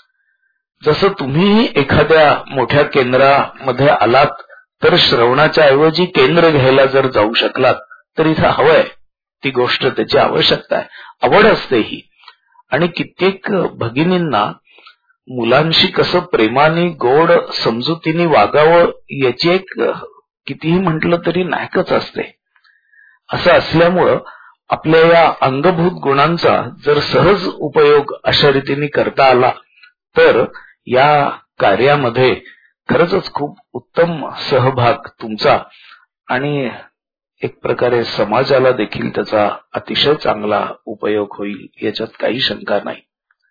I: जसं तुम्ही एखाद्या मोठ्या केंद्रामध्ये आलात तर श्रवणाच्या ऐवजी केंद्र घ्यायला जर जाऊ शकलात तर इथं हवंय ती गोष्ट, त्याची आवश्यकता आहे, आवड असते ही. आणि कित्येक भगिनींना मुलांशी कसं प्रेमाने गोड समजुतीने वागावं याची एक कितीही म्हटलं तरी नायकच असते. असं असल्यामुळं आपल्या या अंगभूत गुणांचा जर सहज उपयोग अशा रीतीने करता आला तर या कार्यामध्ये खरंच खूप उत्तम सहभाग तुमचा आणि एक प्रकारे समाजाला देखील त्याचा अतिशय चांगला उपयोग होईल, याच्यात काही शंका नाही.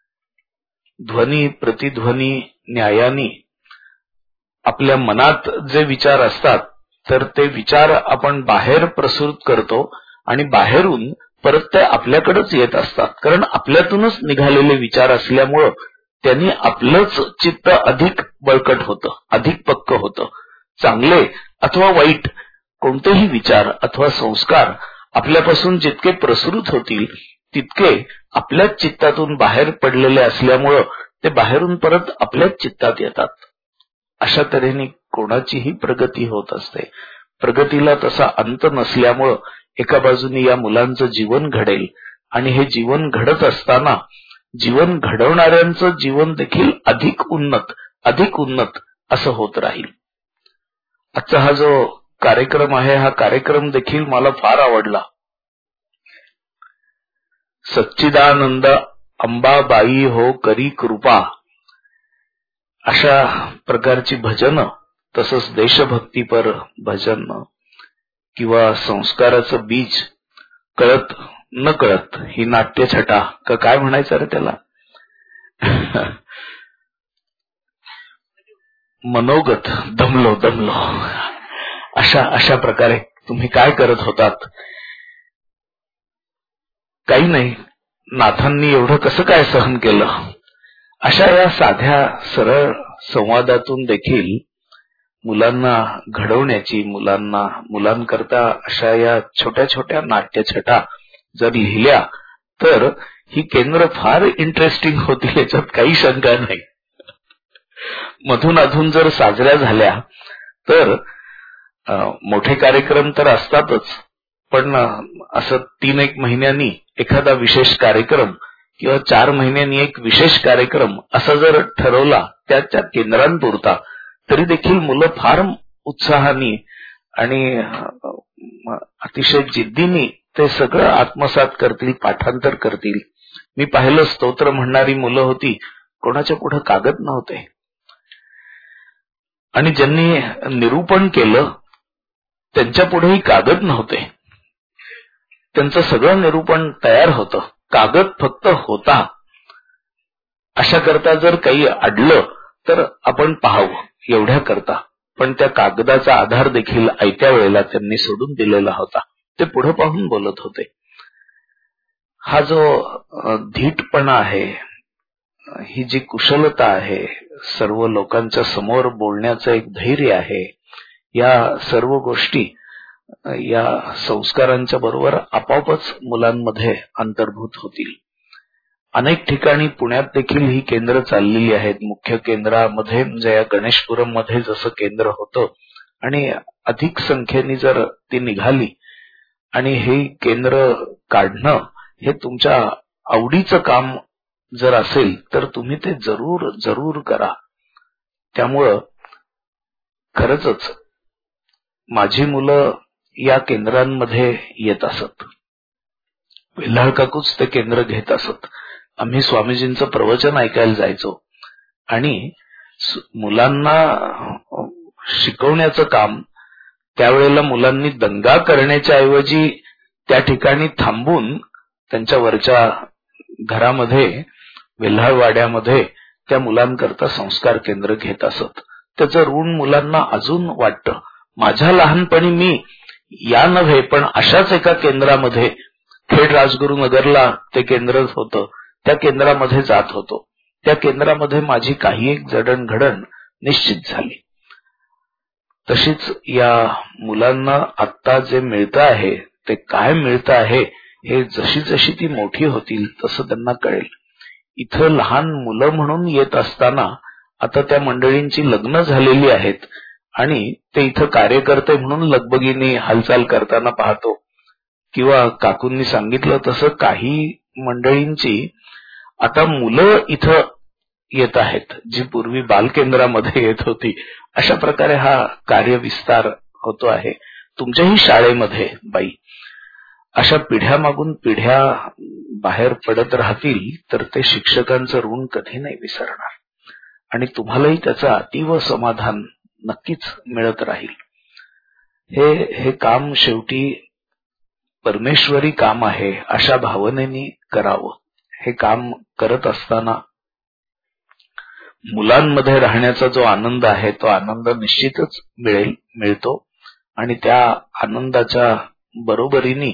I: ध्वनी प्रतिध्वनी न्यायाने आपल्या मनात जे विचार असतात तर ते विचार आपण बाहेर प्रसृत करतो आणि बाहेरून परत ते आपल्याकडेच येत असतात. कारण आपल्यातूनच निघालेले विचार असल्यामुळं त्यांनी आपलंच चित्त अधिक बळकट होतं, अधिक पक्क होतं. चांगले अथवा वाईट कोणतेही विचार अथवा संस्कार आपल्यापासून जितके प्रसृत होतील तितके आपल्याच चित्तातून बाहेर पडलेले असल्यामुळं ते बाहेरून परत आपल्याच चित्तात येतात. अशा तऱ्हेने कोणाचीही प्रगती होत असते. प्रगतीला तसा अंत नसल्यामुळं एका बाजूने या मुलांचं जीवन घडेल आणि हे जीवन घडत असताना जीवन घडवणाऱ्यांचं जीवन देखील अधिक उन्नत असं होत राहील. आजचा हा जो कार्यक्रम आहे, हा कार्यक्रम देखील मला फार आवडला. सच्चिदानंद अंबाबाई हो करी कृपा अशा प्रकारची भजन, तसंच देशभक्तीपर भजन किंवा संस्काराचं बीज कळत न कळत ही नाट्यछटा का काय म्हणायचं रे त्याला, मनोगत दमलो अशा प्रकारे तुम्ही काय करत होतात. काही नाही, नाथांनी एवढं कसं काय सहन केलं. अशा या साध्या सरळ संवादातून देखील मुलांना घडवण्याची, मुलांकरता अशा या छोट्या छोट्या नाट्यछटा जर लिहिल्या तर ही केंद्र फार इंटरेस्टिंग होतील, याच्यात काही शंका नाही. मधून अधून जर साजऱ्या झाल्या तर मोठे कार्यक्रम तर असतातच, पण असं 3-1 महिन्यांनी एखादा विशेष कार्यक्रम किंवा 4 महिन्यांनी एक विशेष कार्यक्रम असा जर ठरवला त्या केंद्रांपुरता, तरी देखील मुलं फार उत्साहाने आणि अतिशय जिद्दीने ते सगळं आत्मसात करतील, पाठांतर करतील. मी पाहिलं स्तोत्र म्हणणारी मुलं होती, कोणाच्या पुढे कागद नव्हते, आणि ज्यांनी निरूपण केलं त्यांच्या पुढेही कागद नव्हते. त्यांचं सगळं निरूपण तयार होतं, कागद फक्त होता. अशा करता जर काही अडलं तर आपण पाहावं एवढ्या करता, पण त्या कागदाचा आधार देखील आयत्या वेळेला त्यांनी सोडून दिलेला होता. ते पुढे पाहून बोलत होते. हा जो धीटपणा आहे, ही जी कुशलता आहे, सर्व लोकांच्या समोर बोलण्याचं एक धैर्य आहे, या सर्व गोष्टी या संस्कारांच्या बरोबर आपोआपच मुलांमध्ये अंतर्भूत होतील. अनेक ठिकाणी पुण्यात देखील ही केंद्र चाललेली आहेत. मुख्य केंद्रामध्ये म्हणजे या गणेशपुरम मध्ये जसं केंद्र होतं आणि अधिक संख्येने जर ती निघाली आणि हे केंद्र काढणं हे तुमच्या आवडीचं काम जर असेल तर तुम्ही ते जरूर करा. त्यामुळं खरंच माझी मुलं या केंद्रांमध्ये येत असत. वेल्हाळ काकूच ते केंद्र घेत असत. आम्ही स्वामीजींचं प्रवचन ऐकायला जायचो आणि मुलांना शिकवण्याचं काम त्यावेळेला मुलांनी दंगा करण्याच्या ऐवजी त्या ठिकाणी थांबून त्यांच्या वरच्या घरामध्ये, वेल्हाळवाड्यामध्ये त्या मुलांकरता संस्कार केंद्र घेत असत. त्याचं ऋण मुलांना अजून वाटतं. माझ्या लहानपणी मी या नव्हे पण अशाच एका केंद्रामध्ये, खेड राजगुरुनगरला ते केंद्र होतं, त्या केंद्रामध्ये जात होतो. त्या केंद्रामध्ये माझी काही एक जडणघडण निश्चित झाली. तशीच या मुलांना आत्ता जे मिळतं आहे ते काय मिळतं आहे हे जशी जशी ती मोठी होतील तसं त्यांना कळेल. इथं लहान मुलं म्हणून येत असताना आता त्या मंडळींची लग्न झालेली आहेत आणि ते इथं कार्यकर्ते म्हणून लगबगीने हालचाल करताना पाहतो. किंवा काकूंनी सांगितलं तसं काही मंडळींची आता मुलं इथं येत आहेत, जी पूर्वी बालकेंद्रामध्ये येत होती. अशा प्रकारे हा कार्यविस्तार होतो आहे. तुमच्याही शाळेमध्ये बाई अशा पिढ्या मागून पिढ्या बाहेर पडत राहतील तर ते शिक्षकांचं ऋण कधी नाही विसरणार आणि तुम्हालाही त्याचं अतीव समाधान नक्कीच मिळत राहील. हे काम शेवटी परमेश्वरी काम आहे अशा भावनेने करावं. हे काम करत असताना मुलांमध्ये राहण्याचा जो आनंद आहे तो आनंद निश्चितच मिळतो आणि त्या आनंदाच्या बरोबरीने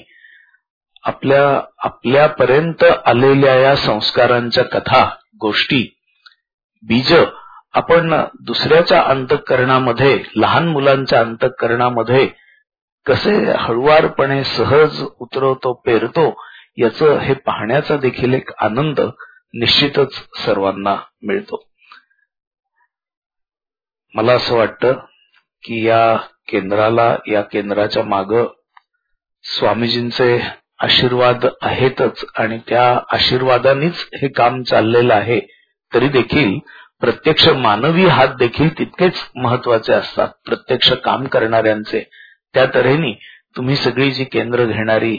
I: आपल्यापर्यंत आलेल्या या संस्कारांच्या कथा, गोष्टी, बीज आपण दुसऱ्याच्या अंतःकरणामध्ये, लहान मुलांच्या अंतःकरणामध्ये कसे हळुवारपणे सहज उतरवतो, पेरतो, याचं हे पाहण्याचा देखील एक आनंद निश्चितच सर्वांना मिळतो. मला असं वाटतं की या केंद्राला, या केंद्राच्या माग स्वामीजींचे आशीर्वाद आहेतच आणि त्या आशीर्वादानेच हे काम चाललेलं आहे. तरी देखील प्रत्यक्ष मानवी हात देखील तितकेच महत्वाचे असतात प्रत्यक्ष काम करणाऱ्यांचे. त्या तऱ्हेने तुम्ही सगळी जी केंद्र घेणारी,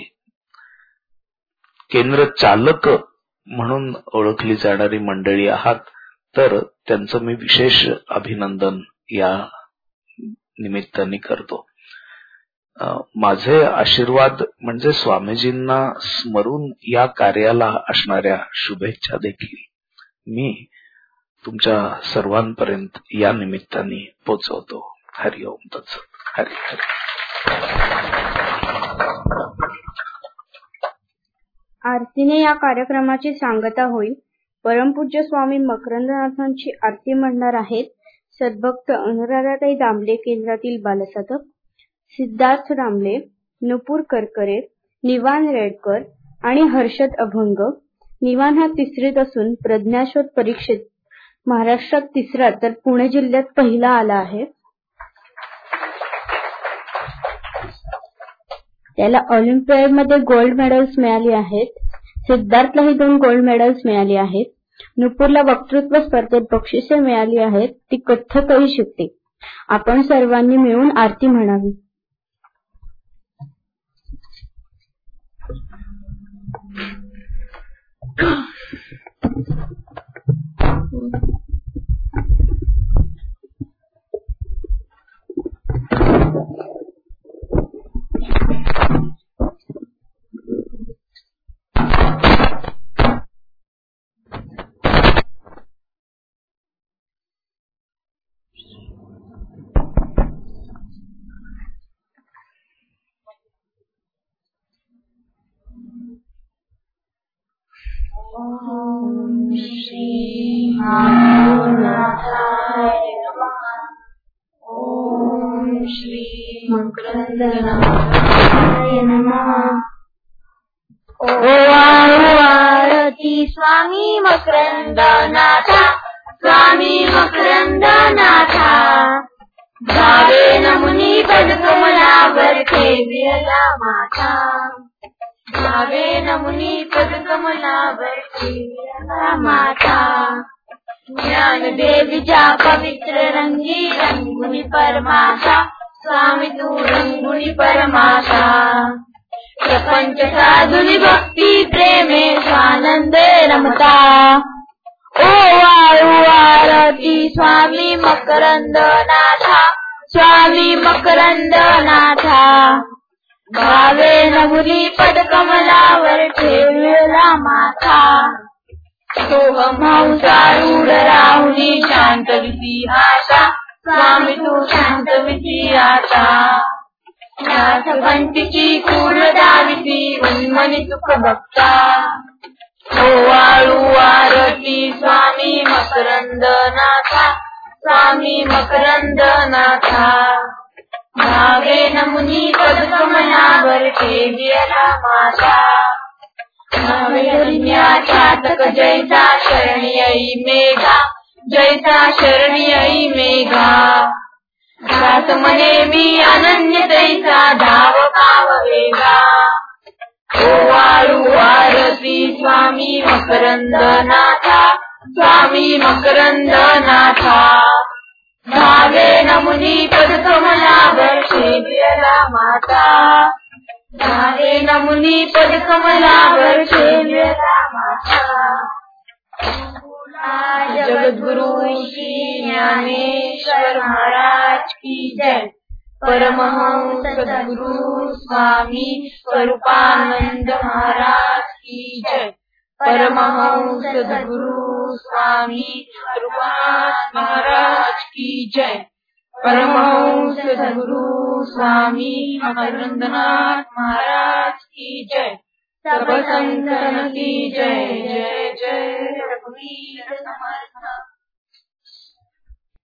I: केंद्र चालक म्हणून ओळखली जाणारी मंडळी आहात, तर त्यांचं मी विशेष अभिनंदन या निमित्ताने करतो. माझे आशीर्वाद म्हणजे स्वामीजींना स्मरून या कार्याला असणाऱ्या शुभेच्छा देखील मी तुमच्या सर्वांपर्यंत या निमित्ताने पोचवतो. हरिओम तत्सत. हरि हरि.
A: आरतीने या कार्यक्रमाची सांगता होईल. परमपूज्य स्वामी मकरंदनाथांची आरती म्हणणार आहेत सद्भक्त अनुराधाताई दामले, केंद्रातील बालसाधक, सिद्धार्थ दामले, नुपूर करकरे, निवान रेडकर आणि हर्षद अभंग. निवान हा तिसरीत असून प्रज्ञाशोध परीक्षेत महाराष्ट्रात तिसरा तर पुणे जिल्ह्यात पहिला आला आहे. त्याला ऑलिम्पियाडमध्ये गोल्ड मेडल्स मिळाली आहेत. सिद्धार्थलाही 2 गोल्ड मेडल्स मिळाली आहेत. नुपूरला वक्तृत्व स्पर्धेत बक्षिसे मिळाली आहेत. ती कथ्थकही शिकते. आपण सर्वांनी मिळून आरती म्हणावी.
B: ओम श्री माधवनाथाय नमः. ओम श्री मकरंदनाथाय नमः. ओ आरती स्वामी मकरंदनाथा, स्वामी मकरंदनाथा. भावे नमुनी पदकमलावर ठेविला माथा. भावे नमुनी पदकमलावर ठेविला माथा. ज्ञानदेवीच्या पवित्र रंगी रंगुनी परमाशा, स्वामी तू रंगुनी परमाशा. प्रपंच साधुनी भक्ती प्रेमे स्वानंदे रमता. ओ वाळू आरती स्वामी मकरंदनाथा, स्वामी मकरंदनाथा. भावे नमुनी पदकमलावर ठेविला माथा. सोहमहंसारूढ राहुनी शांत विधिहासा, स्वामी तू शांत विधिहासा. नाथ पंथीची पूर्ण दाविती उन्मनी सुख भक्ता. ओ वाळू आरती स्वामी मकरंदनाथा, स्वामी मकरंदनाथा. भावे नमुनी पदकमलावर ठेविला माथा. चातक जैसा शरणियई मेघा, जैसा शरणियई मेघा. दास मने मी अनन्य तैसा धाव पाव वेगा. ओ वाळू आरती स्वामी मकरंदनाथा, स्वामी मकरंदनाथा. भावे नमुनी पदकमलावर ठेविला माथा. भावे नमुनी पदकमलावर ठेविला माथा. जगद्गुरु श्री ज्ञानेश्वर महाराज की जय. परमहंस सद्गुरु स्वामी स्वरूपानंद महाराज की जय. परमहंस सद्गुरु स्वामी स्वरूपानंद महाराज की जय. परमहंस सद्गुरु स्वामी मकरंदनाथ महाराज की जय. सब संतन की जय. जय जय रघुवीर समर्थ.